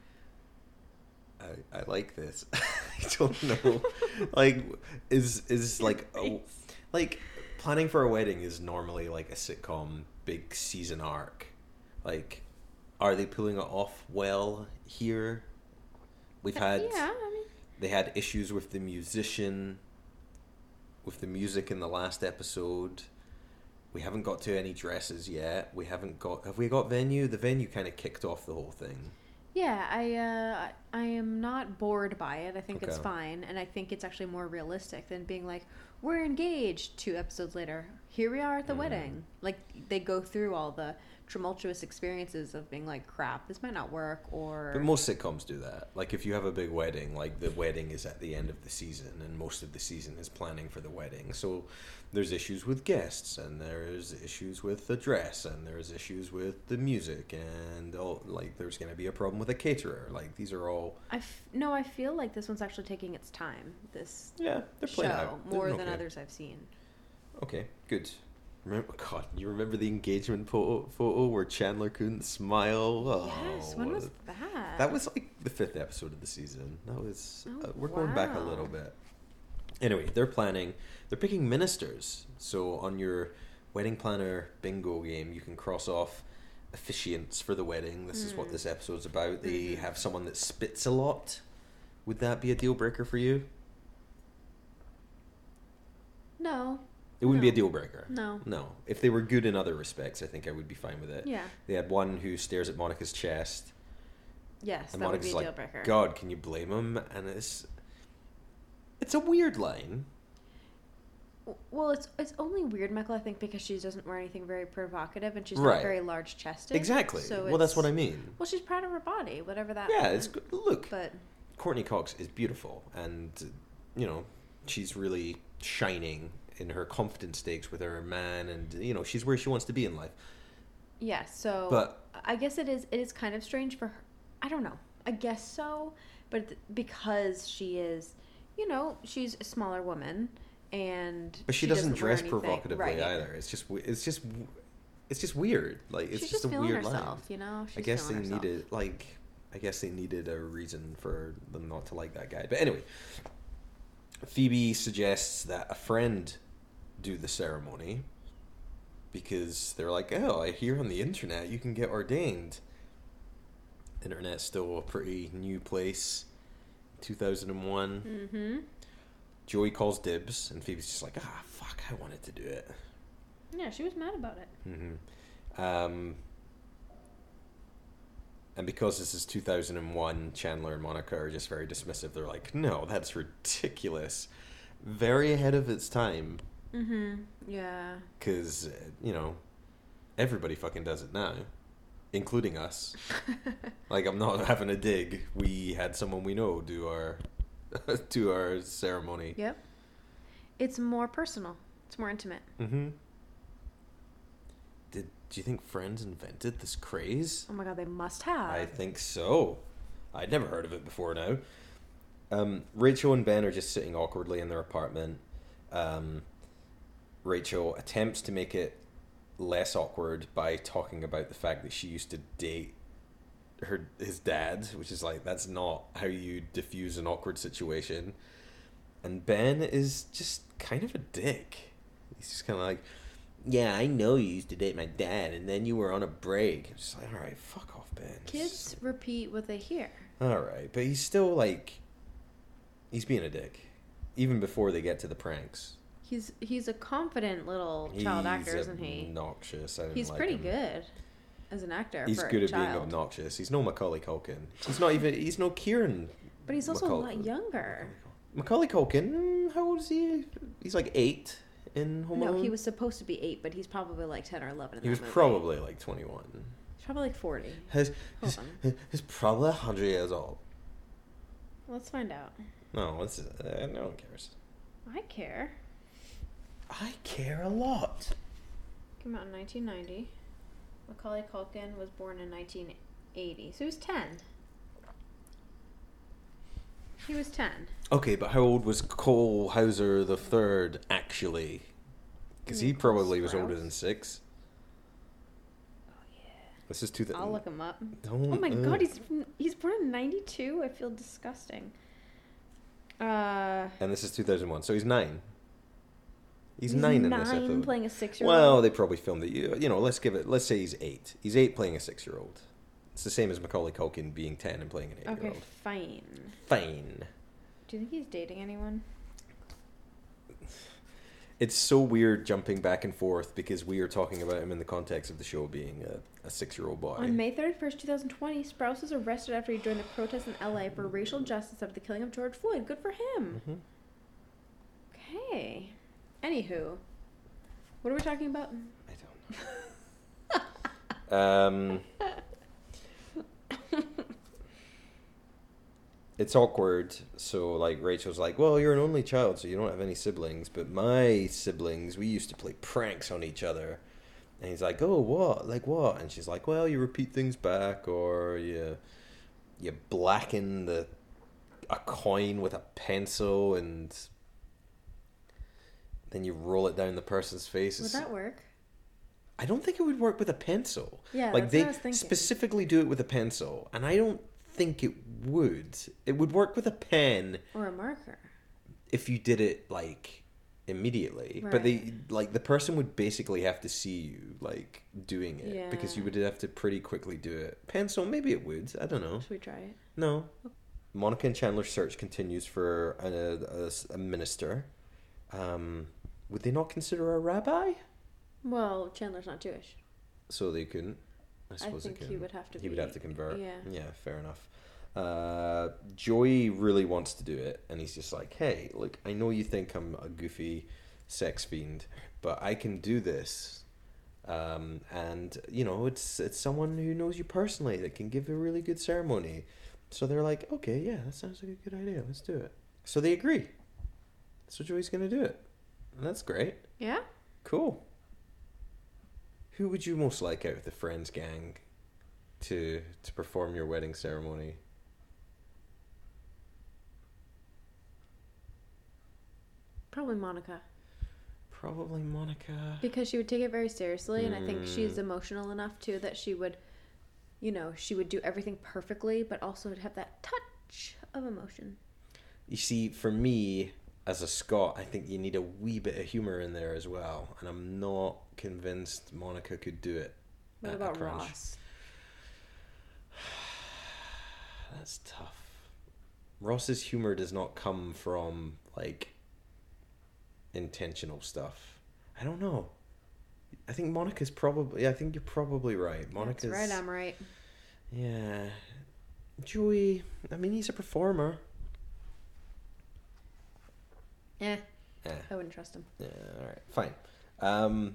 I I like this." I don't know. Like, is is like a, like planning for a wedding is normally like a sitcom big season arc. Like, are they pulling it off well here? We've had Yeah, I mean. they had issues with the musician, with the music in the last episode. We haven't got to any dresses yet. We haven't got. Have we got venue? The venue kind of kicked off the whole thing. Yeah, I uh, I am not bored by it. I think it's Okay. fine, and I think it's actually more realistic than being like, we're engaged. Two episodes later, here we are at the Mm. wedding. Like they go through all the tumultuous experiences of being like, crap, this might not work, or But most sitcoms do that. Like, if you have a big wedding, like, the wedding is at the end of the season, and most of the season is planning for the wedding. So there's issues with guests, and there's issues with the dress, and there's issues with the music, and, all, like, there's going to be a problem with a caterer. Like, these are all... I f- no, I feel like this one's actually taking its time. This Yeah, they're show playing out. They're more doing than okay. others I've seen. Okay, good. Remember, God, you remember the engagement photo, photo where Chandler couldn't smile? Oh, yes, when what was a- that? That was like the fifth episode of the season. That was Oh, uh, we're going back a wow. little bit. Anyway, they're planning. They're picking ministers. So on your wedding planner bingo game, you can cross off officiants for the wedding. This is what Mm. this episode's about. They Mhm. have someone that spits a lot. Would that be a deal breaker for you? No. It wouldn't be a No. deal breaker. No. No. If they were good in other respects, I think I would be fine with it. Yeah. They had one who stares at Monica's chest. Yes, And that would be Monica's a like, deal breaker. God, can you blame him? And it's it's a weird line. Well, it's it's only weird, Michael, I think, because she doesn't wear anything very provocative and she's Right. not very large chested. Exactly. So well, that's it's- what I mean. Well, she's proud of her body, whatever that Yeah, it's meant. good. Look, But Courtney Cox is beautiful, and you know she's really shining in her confidence stakes with her man, and you know she's where she wants to be in life. yeah, so But- I guess it is it is kind of strange for her. I don't know. I guess so, but th- because she is, you know, she's a smaller woman and But she, she doesn't, wear dress anything- provocatively right. either. It's just we- it's just it's just weird. Like it's She's just, just a feeling weird herself, line. you know. She's I guess they feeling herself. needed like I guess they needed a reason for them not to like that guy. But anyway, Phoebe suggests that a friend do the ceremony because they're like, oh, I hear on the internet you can get ordained. Internet's still a pretty new place. two thousand one. Mm-hmm. Joey calls dibs, and Phoebe's just like, ah, fuck, I wanted to do it. Yeah, she was mad about it. Mm-hmm. Um, and because this is two thousand one, Chandler and Monica are just very dismissive. They're like, no, that's ridiculous. Very ahead of its time. Mm-hmm. Yeah. Because, uh, you know, everybody fucking does it now. Including us. Like, I'm not having a dig. We had someone we know do our do our ceremony. Yep. It's more personal. It's more intimate. Mm-hmm. Did do you think Friends invented this craze? Oh my god, they must have. I think so. I'd never heard of it before now. Um, Rachel and Ben are just sitting awkwardly in their apartment. Um, Rachel attempts to make it less awkward by talking about the fact that she used to date her his dad, which is like, that's not how you diffuse an awkward situation. And Ben is just kind of a dick. He's just kind of like, yeah, I know you used to date my dad, and then you were on a break. I'm just like, all right, fuck off, Ben. Kids repeat what they hear. All right, but he's still like, he's being a dick, even before they get to the pranks. He's he's a confident little child he's actor, isn't he? Obnoxious. I didn't He's like pretty him. good as an actor. He's for good a at being child. obnoxious. He's no Macaulay Culkin. He's not even. He's no Kieran. But he's also Macaulay. a lot younger. Macaulay Culkin. mm, How old is he? He's like eight in Home Alone. No, he was supposed to be eight, but he's probably like ten or eleven. In He that was movie. probably like twenty-one. He's probably like forty. He's, Hold he's, on. he's probably a hundred years old. Let's find out. No, it's, uh, no one cares. I care. I care a lot. Came out in nineteen ninety. Macaulay Culkin was born in nineteen eighty, so he was ten. He was ten. Okay, but how old was Cole Hauser the third actually? Because You he mean Cole probably was older Sprouse? than six. Oh yeah. This is two thousand. I'll look him up. Don't, Oh my uh, god, he's he's born in ninety-two. I feel disgusting. Uh, And this is two thousand one, so he's nine. He's, he's nine in nine this episode. playing a six-year-old. Well, they probably filmed it. You, you know, let's give it. Let's say he's eight. He's eight playing a six-year-old. It's the same as Macaulay Culkin being ten and playing an Okay, eight-year-old. fine. Fine. Do you think he's dating anyone? It's so weird jumping back and forth because we are talking about him in the context of the show being a, a six-year-old boy. On May thirty-first, twenty twenty, Sprouse was arrested after he joined a protest in L A for racial justice after the killing of George Floyd. Good for him. Mhm. Okay. Anywho, what are we talking about? I don't know. um, it's awkward. So, like, Rachel's like, well, you're an only child, so you don't have any siblings. But my siblings, we used to play pranks on each other. And he's like, oh, what? Like, what? And she's like, well, you repeat things back, or you, you blacken the a coin with a pencil, and then you roll it down the person's face. Would It's- that work? I don't think it would work with a pencil. Yeah, like that's they what I was thinking. specifically do it with a pencil, and I don't think it would. It would work with a pen Or a marker? if you did it like immediately. But they Right. like the person would basically have to see you like doing it because you Yeah. would have to pretty quickly do it. Pencil, maybe it would. I don't know. Should we try it? No. Monica and Chandler's search continues for a, a, a minister. Um, would they not consider a rabbi? Well, Chandler's not Jewish. So they couldn't. I I suppose think they he couldn't. would have to He would be- have to convert. yeah. Yeah, fair enough. Uh, Joey really wants to do it, and he's just like, "Hey, look, I know you think I'm a goofy sex fiend, but I can do this." Um, and you know, it's it's someone who knows you personally that can give a really good ceremony. So they're like, "Okay, yeah, that sounds like a good idea. Let's do it." So they agree. So Joey's gonna do it, and that's great. Yeah? Cool. Who would you most like out of the Friends gang to to perform your wedding ceremony? Probably Monica. Probably Monica. Because she would take it very seriously, and I think Mm. she's emotional enough too that she would, you know, she would do everything perfectly, but also would have that touch of emotion. You see, for me, as a Scot, I think you need a wee bit of humour in there as well, and I'm not convinced Monica could do it. What at a about crunch. Ross? That's tough. Ross's humour does not come from, like, intentional stuff. I don't know. I think Monica's probably... I think you're probably right. Monica's... That's right, I'm right. Yeah. Joey, I mean, he's a performer. Eh, Eh. I wouldn't trust him. Yeah, alright, fine. Um,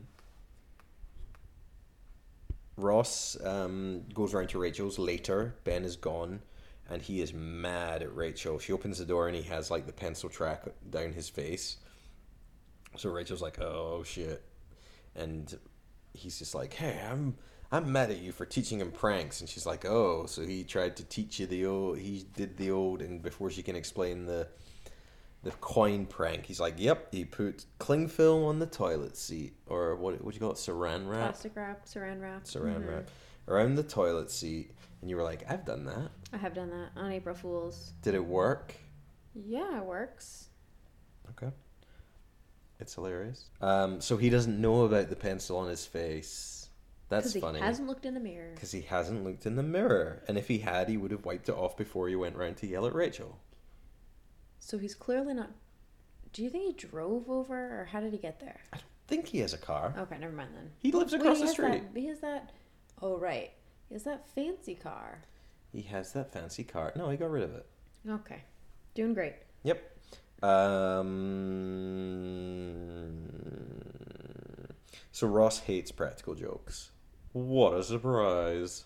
Ross um, goes around to Rachel's later. Ben is gone, and he is mad at Rachel. She opens the door, and he has, like, the pencil track down his face. So Rachel's like, oh, shit. And he's just like, hey, I'm I'm mad at you for teaching him pranks. And she's like, oh, so he tried to teach you the old... He did the old... And before she can explain the... the coin prank, he's like, yep, he put cling film on the toilet seat, or what what do you call it, saran wrap? Plastic wrap, saran wrap. Saran Mhm. wrap around the toilet seat, and you were like, I've done that. I have done that on April Fools. Did it work? Yeah, it works. Okay. It's hilarious. Um, so he doesn't know about the pencil on his face. That's he funny. Because he hasn't looked in the mirror. Because he hasn't looked in the mirror. And if he had, he would have wiped it off before he went round to yell at Rachel. So he's clearly not... Do you think he drove over, or how did he get there? I don't think he has a car. Okay, never mind then. He lives Wait, across he the has street. That, he has that... Oh, right. He has that fancy car. He has that fancy car. No, he got rid of it. Okay. Doing great. Yep. Um, so Ross hates practical jokes. What a surprise.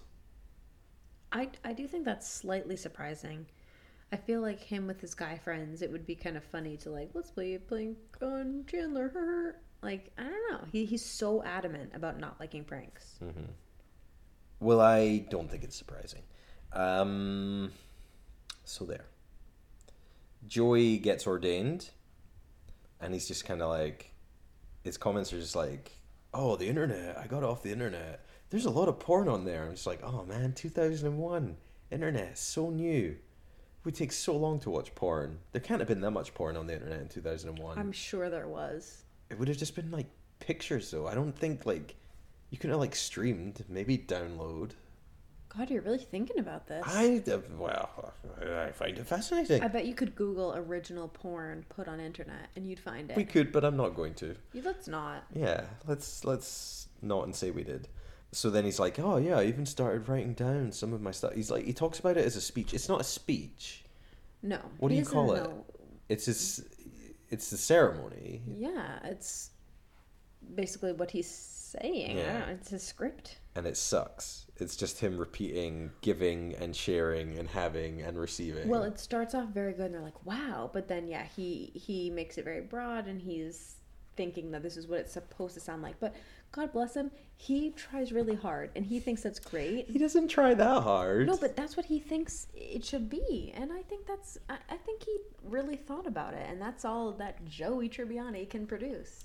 I, I do think that's slightly surprising. I feel like him with his guy friends, it would be kind of funny to like, let's play prank on Chandler. Like, I don't know. He He's so adamant about not liking pranks. Mm-hmm. Well, I don't think it's surprising. Um, so there. Joey gets ordained, and he's just kind of like, his comments are just like, oh, the internet, I got off the internet. There's a lot of porn on there. I'm just like, oh man, two thousand one, internet, so new. It would take so long to watch porn. There can't have been that much porn on the internet in two thousand one. I'm sure there was. It would have just been like pictures though. I don't think like, you could have like streamed, maybe download. God, you're really thinking about this. I, well, I find it fascinating. I bet you could Google original porn put on internet and you'd find it. We could, but I'm not going to. You, let's not. Yeah, let's let's not and say we did. So then he's like, oh yeah, I even started writing down some of my stuff. He's like, he talks about it as a speech. It's not a speech. No. What do he you call it? know. It's his, it's the ceremony. Yeah, it's basically what he's saying. Yeah. I don't know, it's his script. And it sucks. It's just him repeating, giving and sharing and having and receiving. Well, it starts off very good and they're like, wow. But then, yeah, he, he makes it very broad and he's thinking that this is what it's supposed to sound like. But God bless him, he tries really hard and he thinks that's great. He doesn't try that hard. No, but that's what he thinks it should be. And I think that's, I, I think he really thought about it. And that's all that Joey Tribbiani can produce.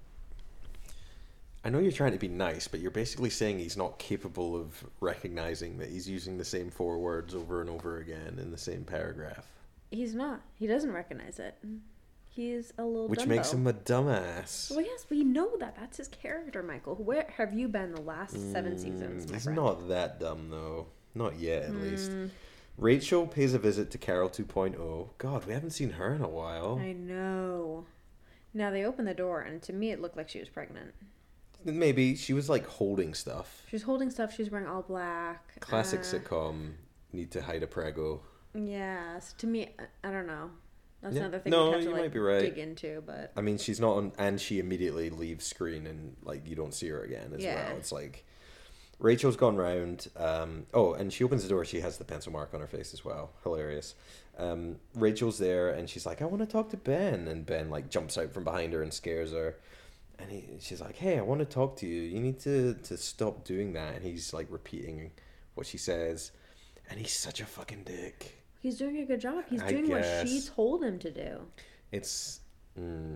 I know you're trying to be nice, but you're basically saying he's not capable of recognizing that he's using the same four words over and over again in the same paragraph. He's not. He doesn't recognize it. He's a little Which Dumbo. makes him a dumbass. Well, yes, we know that. That's his character, Michael. Where have you been the last seven seasons, my He's friend? not that dumb, though. Not yet, at Mm. least. Rachel pays a visit to Carol two point oh. God, we haven't seen her in a while. I know. Now, they opened the door, and to me, it looked like she was pregnant. Maybe. She was, like, holding stuff. She was holding stuff. She was wearing all black. Classic uh, sitcom. Need to hide a prego. Yeah. So to me, I, I don't know. That's Yeah. another thing No, we have to you like might be right. dig into, but I mean, she's not on... And she immediately leaves screen and, like, you don't see her again as Yeah. well. It's like... Rachel's gone round. Um, oh, and she opens the door. She has the pencil mark on her face as well. Hilarious. Um, Rachel's there, and she's like, I want to talk to Ben. And Ben, like, jumps out from behind her and scares her. And he, she's like, hey, I want to talk to you. You need to, to stop doing that. And he's, like, repeating what she says. And he's such a fucking dick. he's doing a good job. He's I doing what guess. she told him to do. It's... Mm,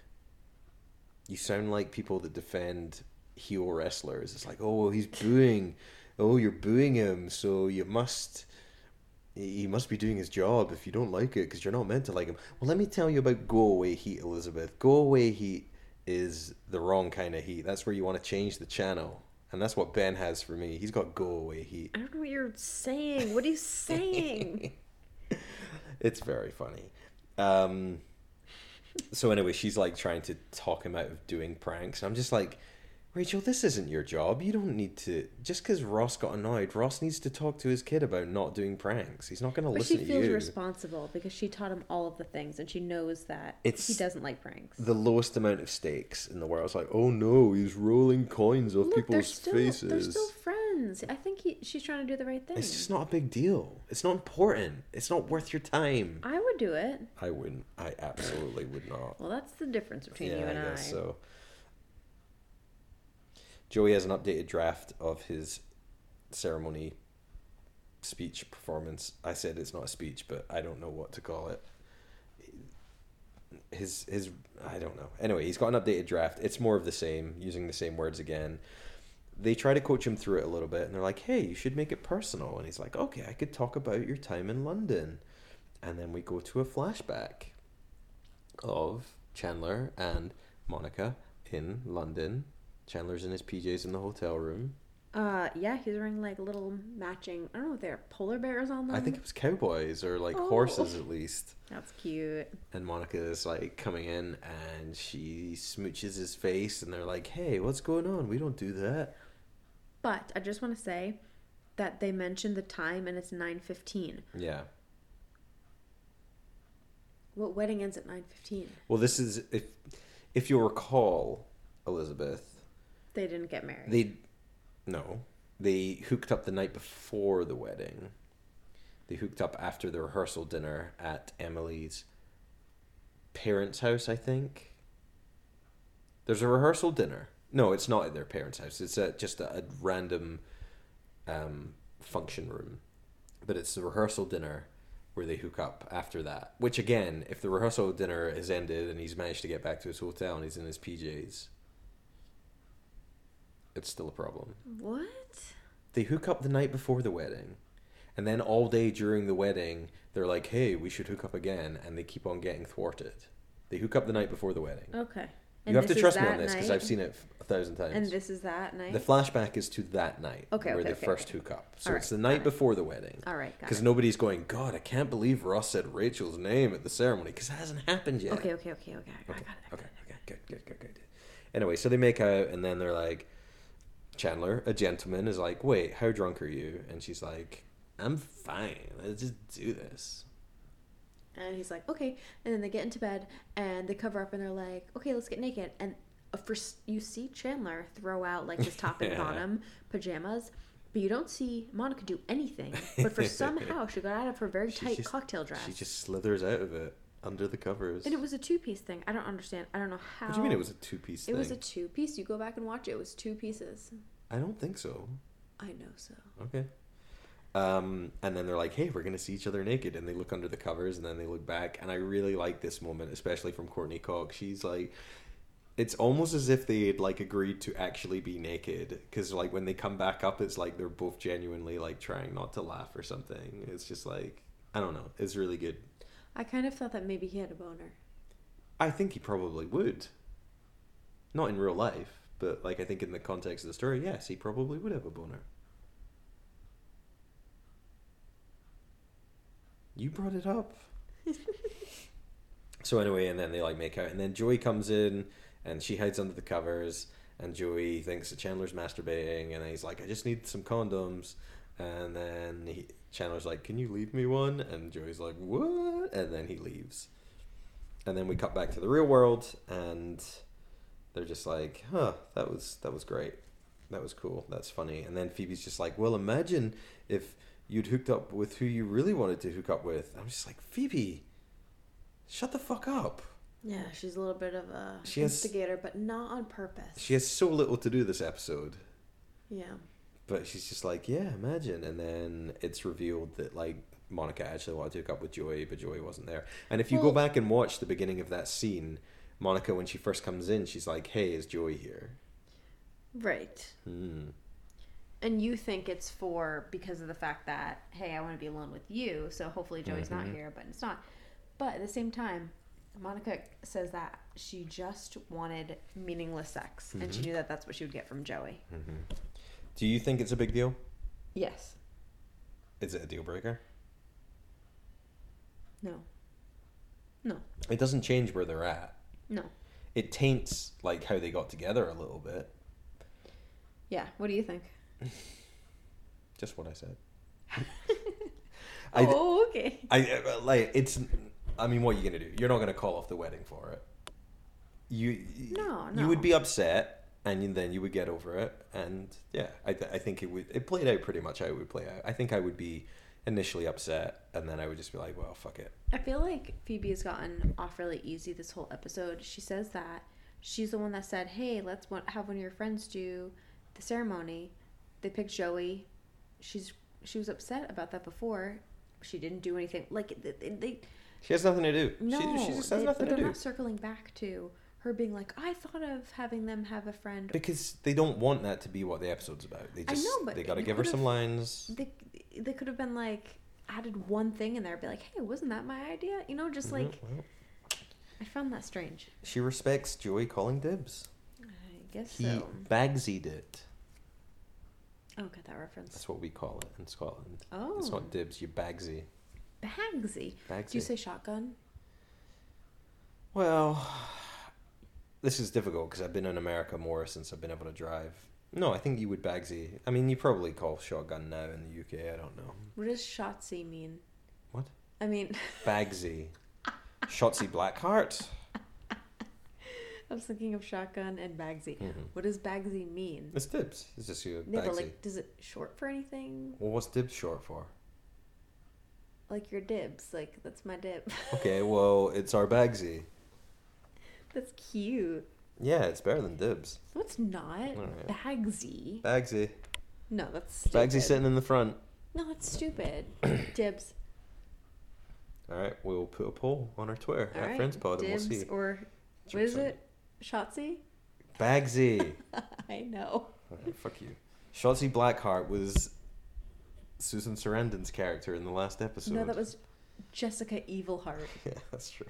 you sound like people that defend heel wrestlers. It's like, oh, he's booing. Oh, you're booing him, so you must... He must be doing his job if you don't like it, because you're not meant to like him. Well, let me tell you about Go Away Heat, Elizabeth. Go Away Heat is the wrong kind of heat. That's where you want to change the channel. And that's what Ben has for me. He's got Go Away Heat. I don't know what you're saying. What are you saying? It's very funny. Um, so anyway, she's like trying to talk him out of doing pranks. I'm just like, Rachel, this isn't your job. You don't need to... Just because Ross got annoyed, Ross needs to talk to his kid about not doing pranks. He's not going to But listen she to feels you. responsible because she taught him all of the things and she knows that It's he doesn't like pranks. The lowest amount of stakes in the world. It's like, oh no, he's rolling coins off Look, they're people's still, faces. They're still friends. I think he, she's trying to do the right thing. It's just not a big deal. It's not important. It's not worth your time. I would do it. I wouldn't. I absolutely would not. Well, that's the difference between Yeah, you and I I. guess so. Joey has an updated draft of his ceremony speech performance. I said it's not a speech, but I don't know what to call it. His his I don't know. Anyway, he's got an updated draft. It's more of the same, using the same words again. They try to coach him through it a little bit, and they're like, hey, you should make it personal. And he's like, okay, I could talk about your time in London. And then we go to a flashback of Chandler and Monica in London. Chandler's in his P Js in the hotel room. Uh, yeah, he's wearing like little matching, I don't know if they're polar bears on them. I think it was cowboys or like Oh. horses at least. That's cute. And Monica is like coming in and she smooches his face and they're like, hey, what's going on? We don't do that. But I just want to say that they mentioned the time and it's nine fifteen. Yeah. What wedding ends at nine fifteen? Well, this is, if if you'll recall, Elizabeth, They didn't get married. they, no, they hooked up the night before the wedding. They hooked up after the rehearsal dinner at Emily's parents' house, I think. There's a rehearsal dinner. No, it's not at their parents' house. It's at just a, a random um, function room. But it's the rehearsal dinner where they hook up after that. Which, again, if the rehearsal dinner has ended and he's managed to get back to his hotel and he's in his P Js, it's still a problem. What? They hook up the night before the wedding. And then all day during the wedding, they're like, hey, we should hook up again. And they keep on getting thwarted. They hook up the night before the wedding. Okay. You have to trust me on this because I've seen it a thousand times. And this is that night? The flashback is to that night Okay, where okay, they okay, first okay. hook up. So All it's right, the got night it. before the wedding. All right, got Because it. nobody's going, God, I can't believe Ross said Rachel's name at the ceremony because it hasn't happened yet. Okay, okay, okay, okay. I Okay, got it. okay, okay, good, good, good, good. Anyway, so they make out and then they're like, Chandler, a gentleman, is like, wait, how drunk are you? And she's like, I'm fine. Let's just do this. And he's like, okay. And then they get into bed and they cover up and they're like, okay, let's get naked. And for you see Chandler throw out like his top and Yeah. bottom pajamas, but you don't see Monica do anything. But for somehow she got out of her very She tight just- cocktail dress. She just slithers out of it under the covers. And it was a two-piece thing. I don't understand. I don't know how. What do you mean it was a two-piece It thing? was a two-piece. You go back and watch it. It was two pieces. I don't think so. I know so. Okay. Um, and then they're like, hey, we're going to see each other naked. And they look under the covers and then they look back. And I really like this moment, especially from Courtney Cox. She's like, it's almost as if they had like agreed to actually be naked. Because like when they come back up, it's like they're both genuinely like trying not to laugh or something. It's just like, I don't know. It's really good. I kind of thought that maybe he had a boner. I think he probably would. Not in real life, but like I think in the context of the story, yes, he probably would have a boner. You brought it up. So anyway, and then they like make out, and then Joey comes in, and she hides under the covers, and Joey thinks that Chandler's masturbating, and he's like, I just need some condoms, and then he, Chandler's like, can you leave me one? And Joey's like, what? And then he leaves. And then we cut back to the real world, and they're just like, huh, that was that was great. That was cool. That's funny. And then Phoebe's just like, well, imagine if you'd hooked up with who you really wanted to hook up with. I'm just like, Phoebe, shut the fuck up. Yeah, she's a little bit of a She has- instigator, but not on purpose. She has so little to do this episode. Yeah. But she's just like, yeah, imagine. And then it's revealed that, like, Monica actually wanted to hook up with Joey, but Joey wasn't there. And if you Well- go back and watch the beginning of that scene, Monica, when she first comes in, she's like, hey, is Joey here? Right. Hmm. And you think it's for because of the fact that, hey, I want to be alone with you, so hopefully Joey's not Mhm. here, but it's not. But at the same time, Monica says that she just wanted meaningless sex, and she Mhm. knew that that's what she would get from Joey. Mm-hmm. Do you think it's a big deal? Yes. Is it a deal breaker? No. No. It doesn't change where they're at. No. It taints, like, how they got together a little bit. Yeah. What do you think? Just what I said. I, oh, okay. I uh, like it's. I mean, what are you gonna do? You're not gonna call off the wedding for it. You. No, You no. would be upset, and then you would get over it, and yeah, I th- I think it would. It played out pretty much how it would play out. I think I would be initially upset, and then I would just be like, well, fuck it. I feel like Phoebe has gotten off really easy this whole episode. She says that she's the one that said, hey, let's one- have one of your friends do the ceremony. They picked Joey. She's She was upset about that before. She didn't do anything. Like, they... they She has nothing to do. no, she, she just they, has nothing but to they're do. not circling back to her being like, I thought of having them have a friend. Because they don't want that to be what the episode's about. They I just know, but they gotta you give her could've- some lines. They, they could have been like, added one thing in there. Be like, hey, wasn't that my idea? You know, just like... Mhm, well, I found that strange. She respects Joey calling dibs. I guess He so. bagsied it. Oh, got that reference. That's what we call it in Scotland. Oh. It's not dibs, you bagsy. Bagsy. Bagsy. Do you say shotgun? Well, this is difficult because I've been in America more since I've been able to drive. No, I think you would bagsy. I mean, you probably call shotgun now in the U K. I don't know. What does Shotzi mean? What? I mean, Bagsy. Shotzi Blackheart. I was thinking of shotgun and Bagsy. Mm-hmm. What does Bagsy mean? It's dibs. It's just you. Yeah, Bagsy. but like, does it short for anything? Well, what's dibs short for? Like your dibs. Like, that's my dib. Okay, well, it's our bagsy. That's cute. Yeah, it's better than dibs. No, it's not. Alright. Bagsy. Bagsy. No, that's stupid. Bagsy sitting in the front. No, that's stupid. Dibs. All right, we'll put a poll on our Twitter All at right. Friends Pod, and we'll Dibs see. or what Jokes is on it? Shotzi? Bagsy. I know. Alright, fuck you. Shotzi Blackheart was Susan Sarandon's character in the last episode. No, that was Jessica Evilheart. Yeah, that's true.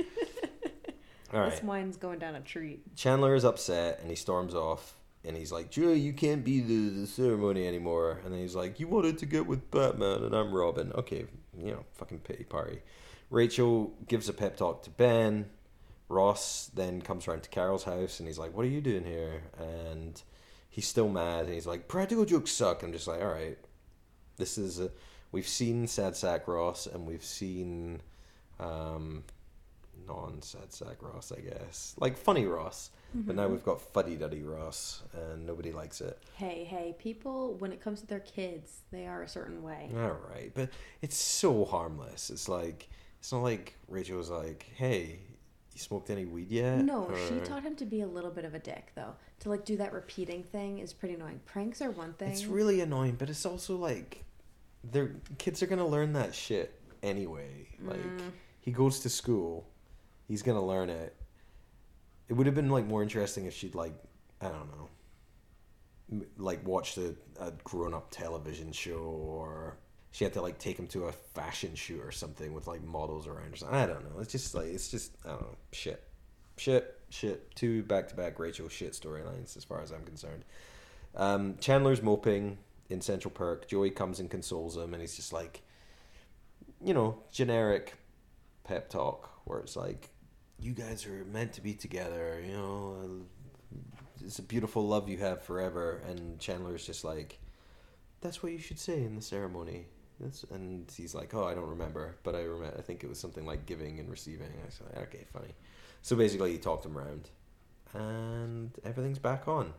All right. This wine's going down a treat. Chandler is upset and he storms off and he's like, Joey, you can't be the, the ceremony anymore. And then he's like, you wanted to get with Batman and I'm Robin. Okay, you know, fucking pity party. Rachel gives a pep talk to Ben. Ross then comes round to Carol's house and he's like, what are you doing here? And he's still mad and he's like, practical jokes suck. I'm just like, all right, this is a, we've seen Sad Sack Ross and we've seen um, non-Sad Sack Ross, I guess. Like funny Ross. Mm-hmm. But now we've got fuddy-duddy Ross and nobody likes it. Hey, hey, people, when it comes to their kids, they are a certain way. All right, but it's so harmless. It's like, it's not like Rachel was like, hey, you smoked any weed yet? No, or... she taught him to be a little bit of a dick, though. To, like, do that repeating thing is pretty annoying. Pranks are one thing. It's really annoying, but it's also, like, their kids are going to learn that shit anyway. Like, Mm. he goes to school. He's going to learn it. It would have been, like, more interesting if she'd, like, I don't know, m- like, watched a, a grown-up television show, or she had to, like, take him to a fashion shoot or something with, like, models around or something. I don't know. It's just, like, it's just, I don't know, shit. Shit, shit. Two back-to-back Rachel shit storylines as far as I'm concerned. Um, Chandler's moping in Central Perk. Joey comes and consoles him, and he's just like, you know, generic pep talk where it's like, you guys are meant to be together, you know, it's a beautiful love you have forever. And Chandler's just like, that's what you should say in the ceremony. That's, and he's like, oh, I don't remember, but I remember, I think it was something like giving and receiving. I was like, okay, funny. So basically he talked him around and everything's back on.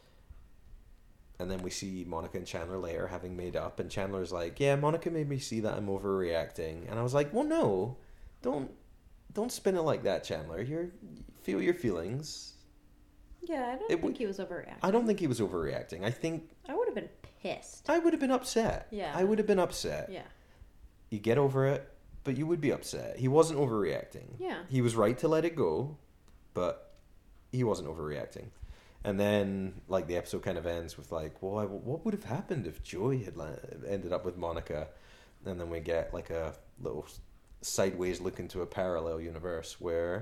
And then we see Monica and Chandler later having made up, and Chandler's like, yeah, Monica made me see that I'm overreacting. And I was like, well, no, don't don't spin it like that, Chandler. You're feel your feelings. Yeah, I don't It think would- he was overreacting. I don't think he was overreacting. I think I would have been pissed. I would have been upset. Yeah. I would have been upset. Yeah. You get over it, but you would be upset. He wasn't overreacting. Yeah. He was right to let it go, but he wasn't overreacting. And then, like, the episode kind of ends with, like, well, I, what would have happened if Joey had la- ended up with Monica? And then we get, like, a little sideways look into a parallel universe where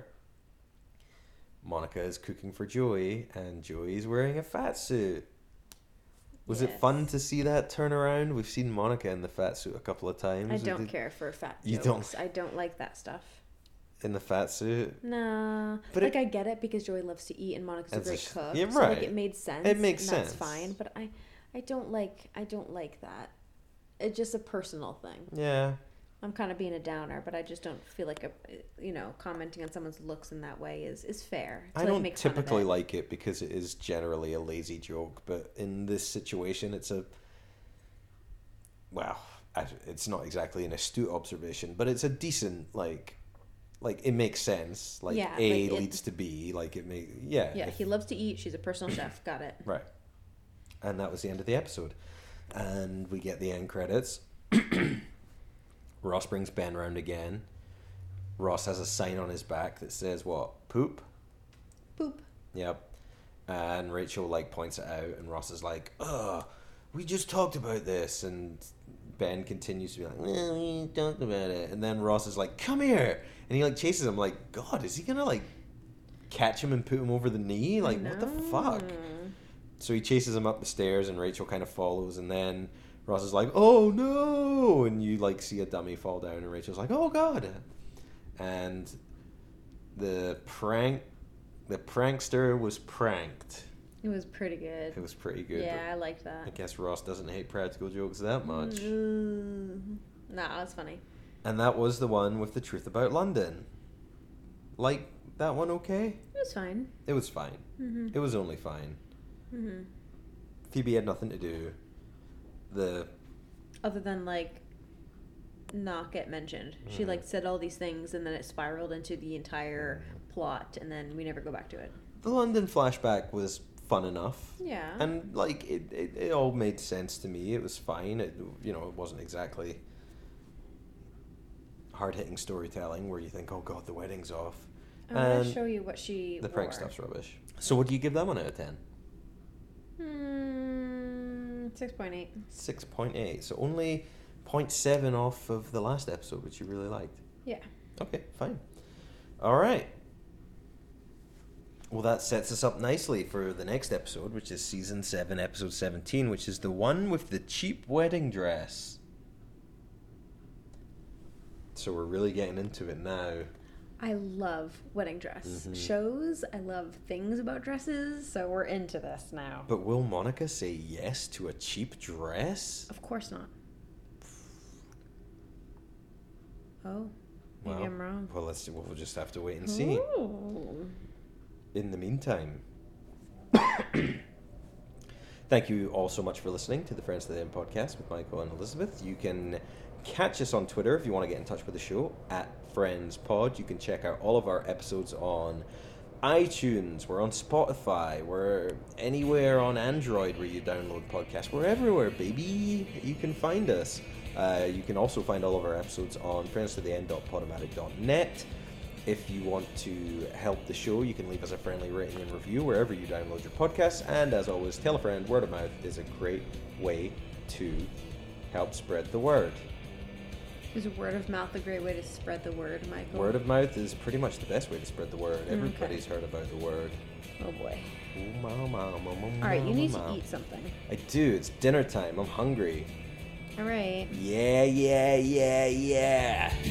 Monica is cooking for Joey and Joey's wearing a fat suit. Was it Yes. fun to see that turn around? We've seen Monica in the fat suit a couple of times. I don't Did- care for fat You jokes. don't- I don't like that stuff. In the fat suit? Nah. But like, it- I get it because Joey loves to eat and Monica's a That's a great sh- cook. yeah, So, like, right. it made sense. It makes and sense. That's fine. But I, I don't like, I don't like that. It's just a personal thing. Yeah. I'm kind of being a downer, but I just don't feel like a, you know, commenting on someone's looks in that way is, is fair. To, I like, don't make fun of typically it. like it because it is generally a lazy joke, but in this situation, it's a well, I- it's not exactly an astute observation, but it's a decent like, like it makes sense. Like Yeah, A like, it- leads to B, like it may yeah. Yeah, if- he loves to eat. She's a personal chef. Got it. right. And that was the end of the episode, and we get the end credits. Ross brings Ben round again. Ross has a sign on his back that says what? Poop? Poop. Yep. And Rachel like points it out, and Ross is like, "Ugh, we just talked about this," and Ben continues to be like, well, we talked about it. And then Ross is like, come here. And he like chases him like, God, is he going to like catch him and put him over the knee? Like, what the fuck? So he chases him up the stairs and Rachel kind of follows. And then Ross is like, oh no. And you like see a dummy fall down and Rachel's like, oh God. And the prank, the prankster was pranked. It was pretty good. It was pretty good. Yeah, I liked that. I guess Ross doesn't hate practical jokes that much. Mm-hmm. Nah, it's funny. And that was the one with the truth about London. Like that one okay? It was fine. It was fine. Mm-hmm. It was only fine. Mm-hmm. Phoebe had nothing to do. The Other than, like, not get mentioned. Mm-hmm. She, like, said all these things, and then it spiraled into the entire plot, and then we never go back to it. The London flashback was fun enough. Yeah. And, like, it, it, it all made sense to me. It was fine. It, you know, it wasn't exactly hard-hitting storytelling where you think, oh, God, the wedding's off. I'm going to show you what she The wore. prank stuff's rubbish. So what do you give that one out of ten? Hmm, six point eight. six point eight. So only zero point seven off of the last episode, which you really liked. Yeah. Okay, fine. All right. Well, that sets us up nicely for the next episode, which is season seven, episode seventeen, which is the one with the cheap wedding dress. So we're really getting into it now. I love wedding dress Mm-hmm. shows. I love things about dresses, so we're into this now. But will Monica say yes to a cheap dress? Of course not. Oh, maybe Well, I'm wrong. Well, let's. We'll just have to wait and see. Ooh. In the meantime, thank you all so much for listening to the Friends to the End podcast with Michael and Elizabeth. You can catch us on Twitter if you want to get in touch with the show, at FriendsPod. You can check out all of our episodes on iTunes. We're on Spotify. We're anywhere on Android where you download podcasts. We're everywhere, baby. You can find us. Uh, you can also find all of our episodes on friends to the end dot podomatic dot net. If you want to help the show, you can leave us a friendly rating and review wherever you download your podcasts. And as always, tell a friend. Word of mouth is a great way to help spread the word. Is word of mouth a great way to spread the word, Michael? Word of mouth is pretty much the best way to spread the word. Everybody's heard about the word. Oh boy. Ooh, ma, ma, ma, ma, All right, you need ma, ma. to eat something. I do. It's dinner time. I'm hungry. All right. Yeah, yeah, yeah, yeah.